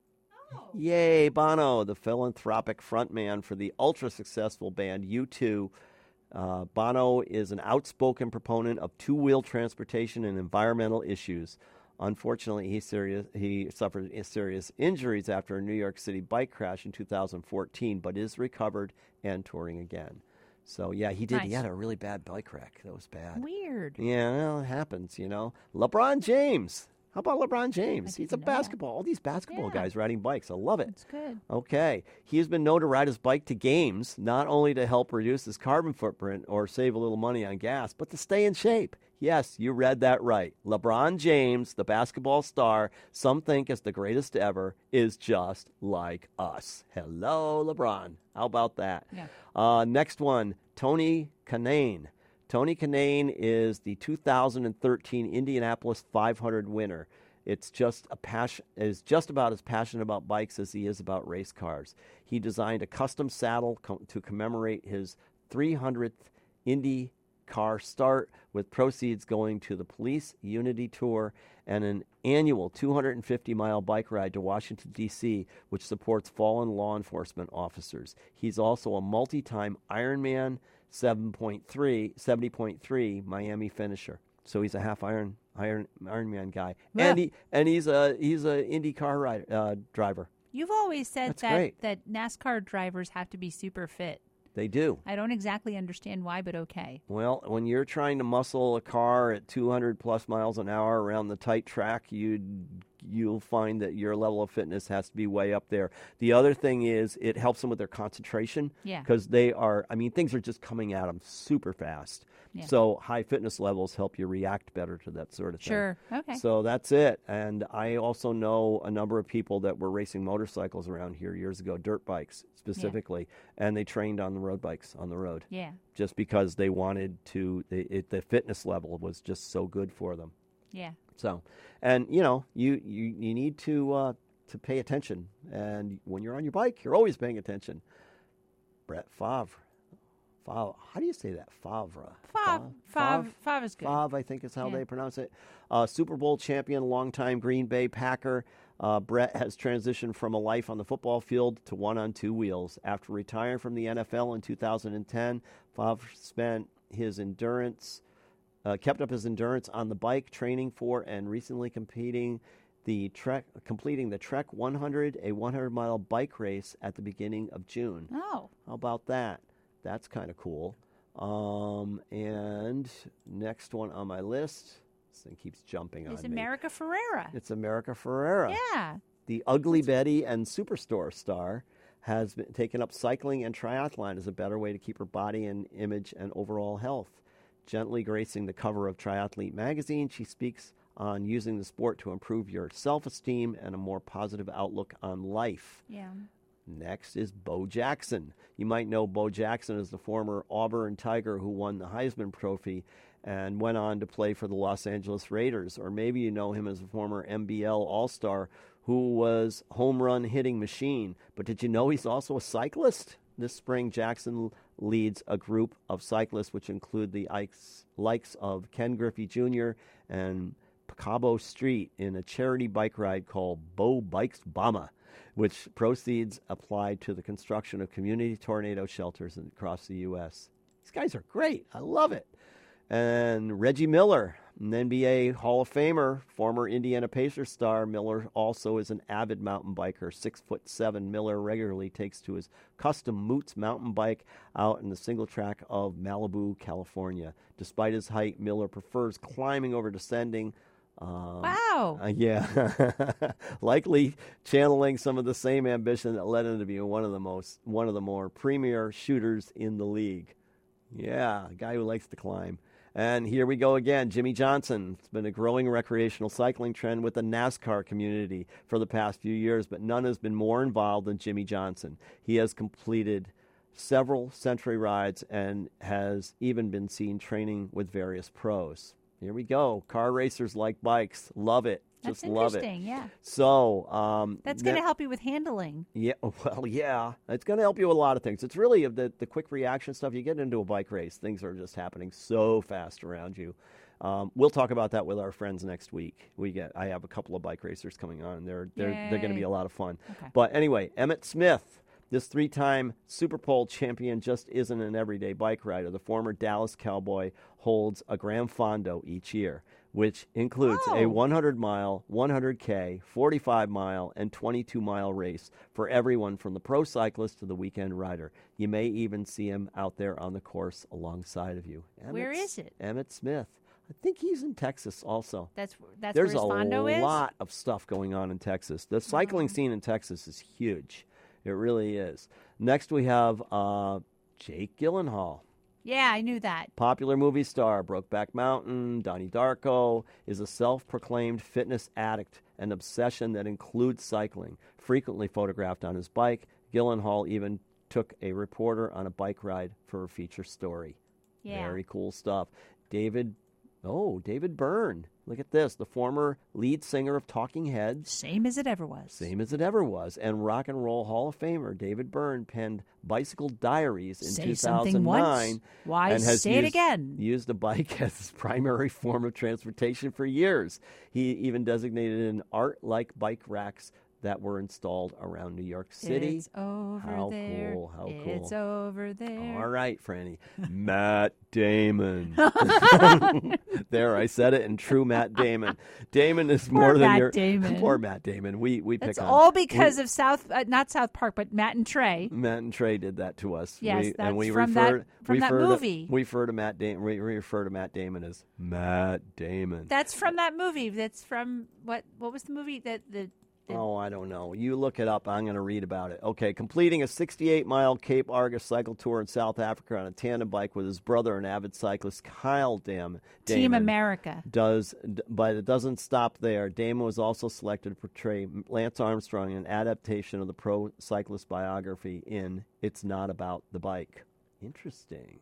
Speaker 1: Yay, Bono, the philanthropic frontman for the ultra-successful band U two. Uh, Bono is an outspoken proponent of two-wheel transportation and environmental issues. Unfortunately, he serious he suffered serious injuries after a New York City bike crash in two thousand fourteen, but is recovered and touring again. So, yeah, he did. He
Speaker 2: Nice.
Speaker 1: had a really bad bike wreck. That was bad.
Speaker 2: Weird.
Speaker 1: Yeah, well, it happens, you know. LeBron James. How about LeBron James? He's a
Speaker 2: didn't know that.
Speaker 1: basketball. All these basketball
Speaker 2: Yeah.
Speaker 1: guys riding bikes. I love it.
Speaker 2: That's good.
Speaker 1: Okay. He has been known to ride his bike to games, not only to help reduce his carbon footprint or save a little money on gas, but to stay in shape. Yes, you read that right. LeBron James, the basketball star, some think is the greatest ever, is just like us. Hello, LeBron. How about that?
Speaker 2: Yeah.
Speaker 1: Uh, next one, Tony Kanane. Tony Kanane is the two thousand thirteen Indianapolis five hundred winner. It's just a passion is just about as passionate about bikes as he is about race cars. He designed a custom saddle co- to commemorate his three hundredth Indy car start, with proceeds going to the Police Unity Tour and an annual two hundred fifty mile bike ride to Washington, D C, which supports fallen law enforcement officers. He's also a multi-time Ironman seven point three, seventy point three Miami finisher. So he's a half Iron Iron Ironman guy,
Speaker 2: Yeah.
Speaker 1: and he and he's a he's a Indy car rider, uh, driver.
Speaker 2: You've always said
Speaker 1: That's
Speaker 2: that,
Speaker 1: great.
Speaker 2: that NASCAR drivers have to be super fit.
Speaker 1: They do.
Speaker 2: I don't exactly understand why, but okay.
Speaker 1: Well, when you're trying to muscle a car at two hundred plus miles an hour around the tight track, you you'll find that your level of fitness has to be way up there. The other thing is it helps them with their concentration.
Speaker 2: Yeah.
Speaker 1: Because they are, I mean, things are just coming at them super fast.
Speaker 2: Yeah.
Speaker 1: So high fitness levels help you react better to that sort of thing.
Speaker 2: Sure. Okay.
Speaker 1: So that's it. And I also know a number of people that were racing motorcycles around here years ago, dirt bikes specifically, and they trained on the road bikes on the road
Speaker 2: yeah.
Speaker 1: just because they wanted to, they, it, the fitness level was just so good for them.
Speaker 2: Yeah.
Speaker 1: So, and you know, you, you, you need to, uh, to pay attention. And when you're on your bike, you're always paying attention. Brett Favre. Favre. How do you say that? Favre.
Speaker 2: Five. Five. Five is good.
Speaker 1: Favre, I think is how
Speaker 2: Yeah.
Speaker 1: they pronounce it. Uh, Super Bowl champion, longtime Green Bay Packer. Uh, Brett has transitioned from a life on the football field to one on two wheels. After retiring from the N F L in two thousand ten, Favre spent his endurance, uh, kept up his endurance on the bike, training for and recently competing the Trek, completing the Trek one hundred, a one hundred mile bike race at the beginning of June.
Speaker 2: Oh.
Speaker 1: How about that? That's kind of cool. Um, and next one on my list, this thing keeps jumping on
Speaker 2: Is
Speaker 1: me.
Speaker 2: America Ferrera.
Speaker 1: It's America Ferrera.
Speaker 2: Yeah.
Speaker 1: The Ugly Betty and Superstore star has been, taken up cycling and triathlon as a better way to keep her body and image and overall health. Gently gracing the cover of Triathlete magazine, she speaks on using the sport to improve your self-esteem and a more positive outlook on life.
Speaker 2: Yeah.
Speaker 1: Next is Bo Jackson. You might know Bo Jackson as the former Auburn Tiger who won the Heisman Trophy and went on to play for the Los Angeles Raiders. Or maybe you know him as a former N B L All-Star who was home run hitting machine. But did you know he's also a cyclist? This spring, Jackson leads a group of cyclists which include the likes of Ken Griffey Junior and Picabo Street in a charity bike ride called Bo Bikes Bama, which proceeds applied to the construction of community tornado shelters across the U S These guys are great. I love it. And Reggie Miller, an N B A Hall of Famer, former Indiana Pacers star. Miller also is an avid mountain biker. Six foot seven, Miller regularly takes to his custom Moots mountain bike out in the single track of Malibu, California. Despite his height, Miller prefers climbing over descending Um,
Speaker 2: Wow.
Speaker 1: uh, yeah, likely channeling some of the same ambition that led him to be one of the most, one of the more premier shooters in the league. Yeah, a guy who likes to climb. And here we go again, Jimmy Johnson. It's been a growing recreational cycling trend with the NASCAR community for the past few years, but none has been more involved than Jimmy Johnson. He has completed several century rides and has even been seen training with various pros. Here we go. Car racers like bikes. Love it.
Speaker 2: That's
Speaker 1: Just love it.
Speaker 2: interesting, yeah.
Speaker 1: So um,
Speaker 2: That's going to
Speaker 1: ne-
Speaker 2: help you with handling.
Speaker 1: Yeah, well, yeah. It's going to help you with a lot of things. It's really the the quick reaction stuff. You get into a bike race, things are just happening so fast around you. Um, we'll talk about that with our friends next week. We get. I have a couple of bike racers coming on. They're they're they're going to be
Speaker 2: Yay.
Speaker 1: a lot of fun.
Speaker 2: Okay.
Speaker 1: But anyway, Emmett Smith. This three-time Super Pole champion just isn't an everyday bike rider. The former Dallas Cowboy holds a Gran Fondo each year, which includes a
Speaker 2: Oh.
Speaker 1: one hundred mile, one hundred K, forty-five mile, and twenty-two mile race for everyone from the pro cyclist to the weekend rider. You may even see him out there on the course alongside of you.
Speaker 2: Where
Speaker 1: Emmett's-
Speaker 2: is it?
Speaker 1: Emmett Smith. I think he's in Texas also.
Speaker 2: That's that's
Speaker 1: There's
Speaker 2: where his
Speaker 1: a
Speaker 2: Fondo is?
Speaker 1: lot of stuff going on in Texas. The cycling scene in Texas is huge. It really is. Next we have uh, Jake Gyllenhaal.
Speaker 2: Yeah, I knew that.
Speaker 1: Popular movie star, Brokeback Mountain, Donnie Darko, is a self-proclaimed fitness addict, an obsession that includes cycling. Frequently photographed on his bike, Gyllenhaal even took a reporter on a bike ride for a feature story.
Speaker 2: Yeah.
Speaker 1: Very cool stuff. David, oh, David Byrne. Look at this, the former lead singer of Talking Heads.
Speaker 2: Same as it ever was.
Speaker 1: Same as it ever was. And Rock and Roll Hall of Famer David Byrne penned Bicycle Diaries in
Speaker 2: Say
Speaker 1: two
Speaker 2: something
Speaker 1: thousand nine.
Speaker 2: once. Why
Speaker 1: and has
Speaker 2: say it
Speaker 1: used,
Speaker 2: again?
Speaker 1: used a bike as his primary form of transportation for years. He even designated an art like bike racks that were installed around New York City.
Speaker 2: It's over
Speaker 1: How
Speaker 2: there.
Speaker 1: cool, how cool.
Speaker 2: It's over there.
Speaker 1: All right, Franny. Matt Damon. There, I said it in true Matt Damon. Damon is
Speaker 2: Poor
Speaker 1: more than
Speaker 2: Matt
Speaker 1: your
Speaker 2: Damon.
Speaker 1: poor Matt Damon. We we
Speaker 2: That's
Speaker 1: pick on
Speaker 2: all because of South, uh, not South Park, but Matt and Trey.
Speaker 1: Matt and Trey did that to us.
Speaker 2: Yes,
Speaker 1: we,
Speaker 2: that's
Speaker 1: and we
Speaker 2: from
Speaker 1: refer,
Speaker 2: that- from
Speaker 1: we
Speaker 2: that
Speaker 1: refer
Speaker 2: movie.
Speaker 1: To, we refer to Matt Damon. We refer to Matt Damon as Matt Damon.
Speaker 2: That's from that movie. That's from what? What was the movie that the? the
Speaker 1: Oh, I don't know. You look it up. I'm going to read about it. Okay, completing a sixty-eight mile Cape Argus cycle tour in South Africa on a tandem bike with his brother and avid cyclist Kyle Dam.
Speaker 2: Team
Speaker 1: Damon
Speaker 2: America.
Speaker 1: Does, d- but it doesn't stop there. Damon was also selected to portray Lance Armstrong in an adaptation of the pro cyclist biography in It's Not About the Bike. Interesting.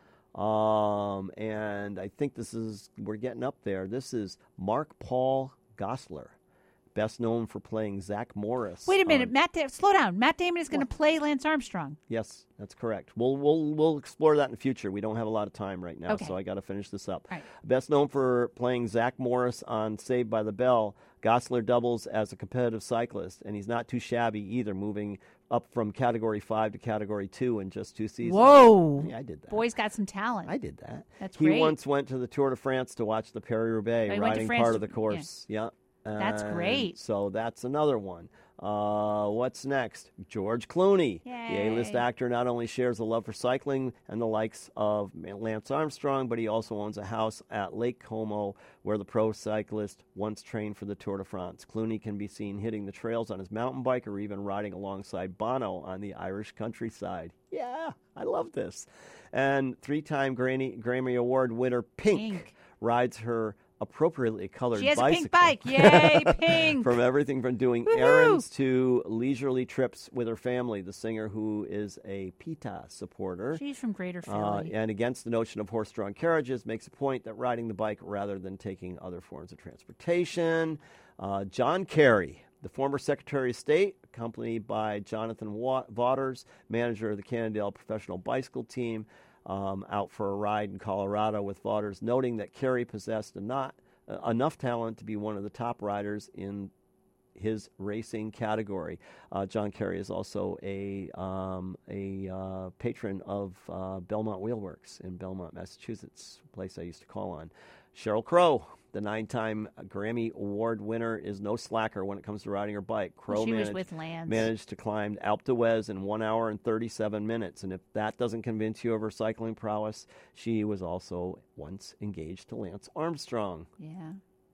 Speaker 1: Um, and I think this is, we're getting up there. This is Mark Paul Gosselaar, best known for playing Zach Morris.
Speaker 2: Wait a minute,
Speaker 1: on-
Speaker 2: Matt. Da- slow down. Matt Damon is going to
Speaker 1: What?
Speaker 2: play Lance Armstrong.
Speaker 1: Yes, that's correct. We'll we'll we'll explore that in the future. We don't have a lot of time right now,
Speaker 2: Okay.
Speaker 1: so I got to finish this up.
Speaker 2: All right.
Speaker 1: Best known for playing Zach Morris on Saved by the Bell, Gosselaar doubles as a competitive cyclist, and he's not too shabby either, moving up from Category five to Category two in just two seasons.
Speaker 2: Whoa.
Speaker 1: Yeah, I did that.
Speaker 2: Boy's got some talent.
Speaker 1: I did that.
Speaker 2: That's
Speaker 1: he
Speaker 2: great.
Speaker 1: once went to the Tour de France to watch the Paris-Roubaix,
Speaker 2: Oh, he went to
Speaker 1: riding
Speaker 2: France
Speaker 1: part
Speaker 2: to-
Speaker 1: of the course. Yeah.
Speaker 2: That's
Speaker 1: And
Speaker 2: great.
Speaker 1: So that's another one. Uh, what's next? George Clooney. The A-list
Speaker 2: Yay.
Speaker 1: actor not only shares a love for cycling and the likes of Lance Armstrong, but he also owns a house at Lake Como where the pro cyclist once trained for the Tour de France. Clooney can be seen hitting the trails on his mountain bike or even riding alongside Bono on the Irish countryside. Yeah, I love this. And three-time Grammy, Grammy Award winner Pink,
Speaker 2: Pink.
Speaker 1: rides her appropriately colored
Speaker 2: She has
Speaker 1: bicycle.
Speaker 2: a pink bike. Yay, Pink.
Speaker 1: From everything from doing
Speaker 2: Woohoo!
Speaker 1: errands to leisurely trips with her family. The singer, who is a PETA supporter,
Speaker 2: She's from Greater Philly.
Speaker 1: uh, and against the notion of horse-drawn carriages, makes a point that riding the bike rather than taking other forms of transportation. Uh, John Kerry, the former Secretary of State, accompanied by Jonathan Wa- Vaughters, manager of the Cannondale Professional Bicycle Team, um, out for a ride in Colorado with Vaughters, noting that Kerry possessed a not, uh, enough talent to be one of the top riders in his racing category. Uh, John Kerry is also a um, a uh, patron of uh, Belmont Wheelworks in Belmont, Massachusetts, a place I used to call on. Sheryl Crow, the nine-time Grammy Award winner, is no slacker when it comes to riding her bike. Crow
Speaker 2: she was
Speaker 1: managed,
Speaker 2: with Lance.
Speaker 1: managed to climb Alpe d'Huez in one hour and thirty-seven minutes. And if that doesn't convince you of her cycling prowess, she was also once engaged to Lance Armstrong.
Speaker 2: Yeah.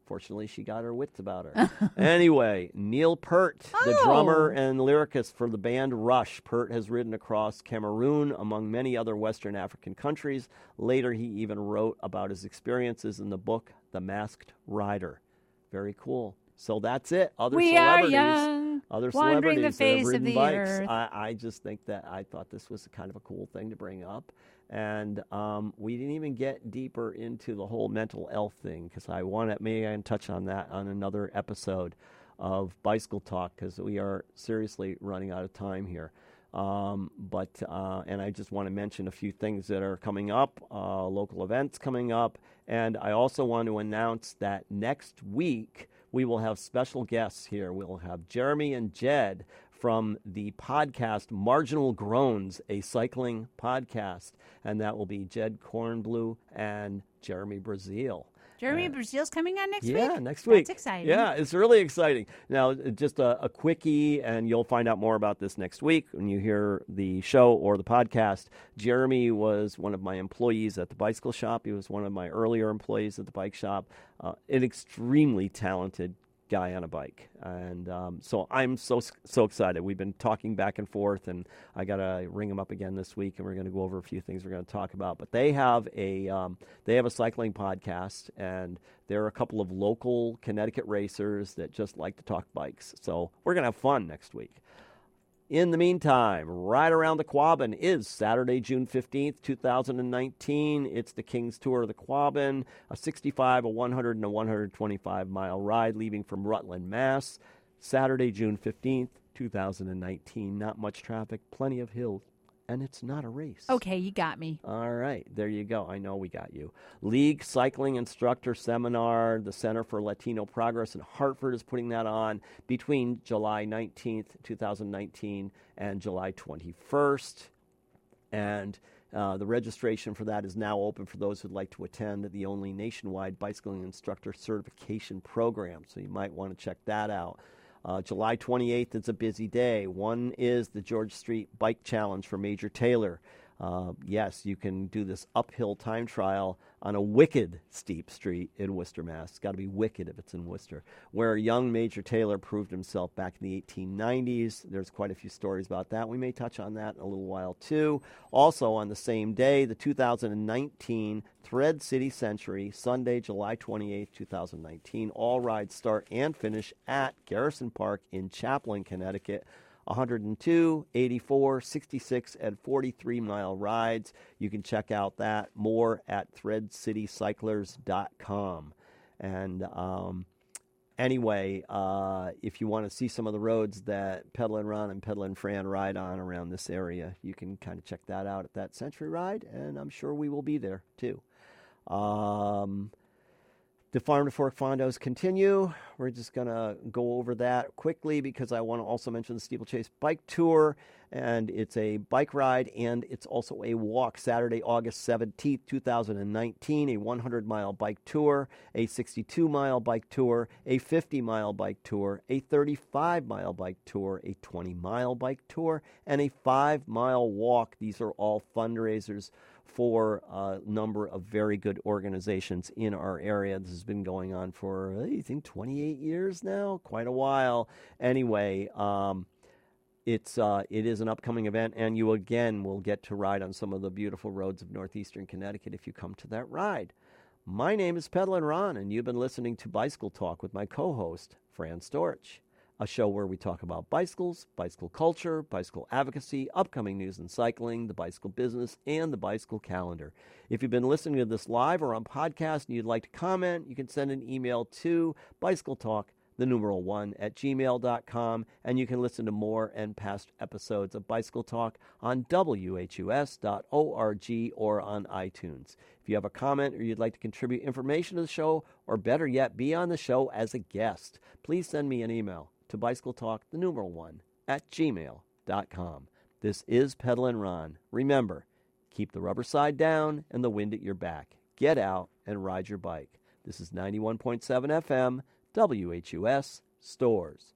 Speaker 1: Fortunately, she got her wits about her. Anyway, Neil Peart, the
Speaker 2: Oh.
Speaker 1: drummer and lyricist for the band Rush. Peart has ridden across Cameroon, among many other Western African countries. Later, he even wrote about his experiences in the book, The Masked Rider. Very cool. So that's it. Other
Speaker 2: We are
Speaker 1: celebrities,
Speaker 2: young,
Speaker 1: other
Speaker 2: wandering the
Speaker 1: celebrities that have
Speaker 2: face of
Speaker 1: ridden
Speaker 2: the
Speaker 1: bikes.
Speaker 2: earth.
Speaker 1: I, I just think that I thought this was kind of a cool thing to bring up. And um, we didn't even get deeper into the whole mental health thing because I want to, maybe I can touch on that on another episode of Bicycle Talk because we are seriously running out of time here. Um, but, uh, and I just want to mention a few things that are coming up, uh, local events coming up. And I also want to announce that next week we will have special guests here. We'll have Jeremy and Jed from the podcast Marginal Groans, a cycling podcast. And that will be Jed Kornblue and Jeremy Brazil.
Speaker 2: Jeremy
Speaker 1: Uh,
Speaker 2: Brazil's coming on next week?
Speaker 1: Yeah, next week.
Speaker 2: That's exciting.
Speaker 1: Yeah, it's really exciting. Now, just a, a quickie, and you'll find out more about this next week when you hear the show or the podcast. Jeremy was one of my employees at the bicycle shop. He was one of my earlier employees at the bike shop. Uh, an extremely talented guy on a bike, and um, so I'm so so excited. We've been talking back and forth, and I gotta ring him up again this week, and we're gonna go over a few things we're gonna talk about. But they have a um, they have a cycling podcast, and there are a couple of local Connecticut racers that just like to talk bikes. So we're gonna have fun next week. In the meantime, right around the Quabbin is Saturday, June fifteenth, two thousand nineteen. It's the King's Tour of the Quabbin, a sixty-five, a one hundred, and a one hundred twenty-five mile ride leaving from Rutland, Mass. Saturday, June fifteenth, two thousand nineteen. Not much traffic, plenty of hills, and it's not a race.
Speaker 2: Okay, you got me.
Speaker 1: All right, there you go. I know we got you. League Cycling Instructor Seminar, the Center for Latino Progress in Hartford is putting that on between July nineteenth, two thousand nineteen and July twenty-first. And uh, the registration for that is now open for those who'd like to attend the only nationwide bicycling instructor certification program. So you might want to check that out. Uh, July twenty-eighth is a busy day. One is the George Street Bike Challenge for Major Taylor. Uh, yes, you can do this uphill time trial on a wicked steep street in Worcester, Mass. It's got to be wicked if it's in Worcester, where young Major Taylor proved himself back in the eighteen nineties. There's quite a few stories about that. We may touch on that in a little while, too. Also, on the same day, the two thousand nineteen Thread City Century, Sunday, July twenty-eighth, two thousand nineteen. All rides start and finish at Garrison Park in Chaplin, Connecticut. one hundred two, eighty-four, sixty-six, and forty-three mile rides. You can check out that more at thread city cyclers dot com. And um, anyway, uh, if you want to see some of the roads that Pedalin' Ron and Pedalin' Fran ride on around this area, you can kind of check that out at that Century Ride, and I'm sure we will be there too. Um, The Farm to Fork Fondos continue. We're just going to go over that quickly because I want to also mention the Steeplechase Bike Tour. And it's a bike ride and it's also a walk. Saturday, August seventeenth, two thousand nineteen, a one hundred mile bike tour, a sixty-two mile bike tour, a fifty mile bike tour, a thirty-five mile bike tour, a twenty mile bike tour, and a five mile walk. These are all fundraisers for a number of very good organizations in our area. This has been going on for, I think, twenty-eight years now, quite a while. Anyway, um, it's uh, it is an upcoming event, and you again will get to ride on some of the beautiful roads of northeastern Connecticut if you come to that ride. My name is Pedalin' Ron, and you've been listening to Bicycle Talk with my co-host, Fran Storch, a show where we talk about bicycles, bicycle culture, bicycle advocacy, upcoming news in cycling, the bicycle business, and the bicycle calendar. If you've been listening to this live or on podcast and you'd like to comment, you can send an email to bicycletalk, the numeral one, at gmail dot com, and you can listen to more and past episodes of Bicycle Talk on W H U S dot org or on iTunes. If you have a comment or you'd like to contribute information to the show, or better yet, be on the show as a guest, please send me an email to bicycletalk, the numeral one, at gmail dot com. This is Pedalin' Ron. Remember, keep the rubber side down and the wind at your back. Get out and ride your bike. This is ninety-one point seven F M, W H U S, Stores.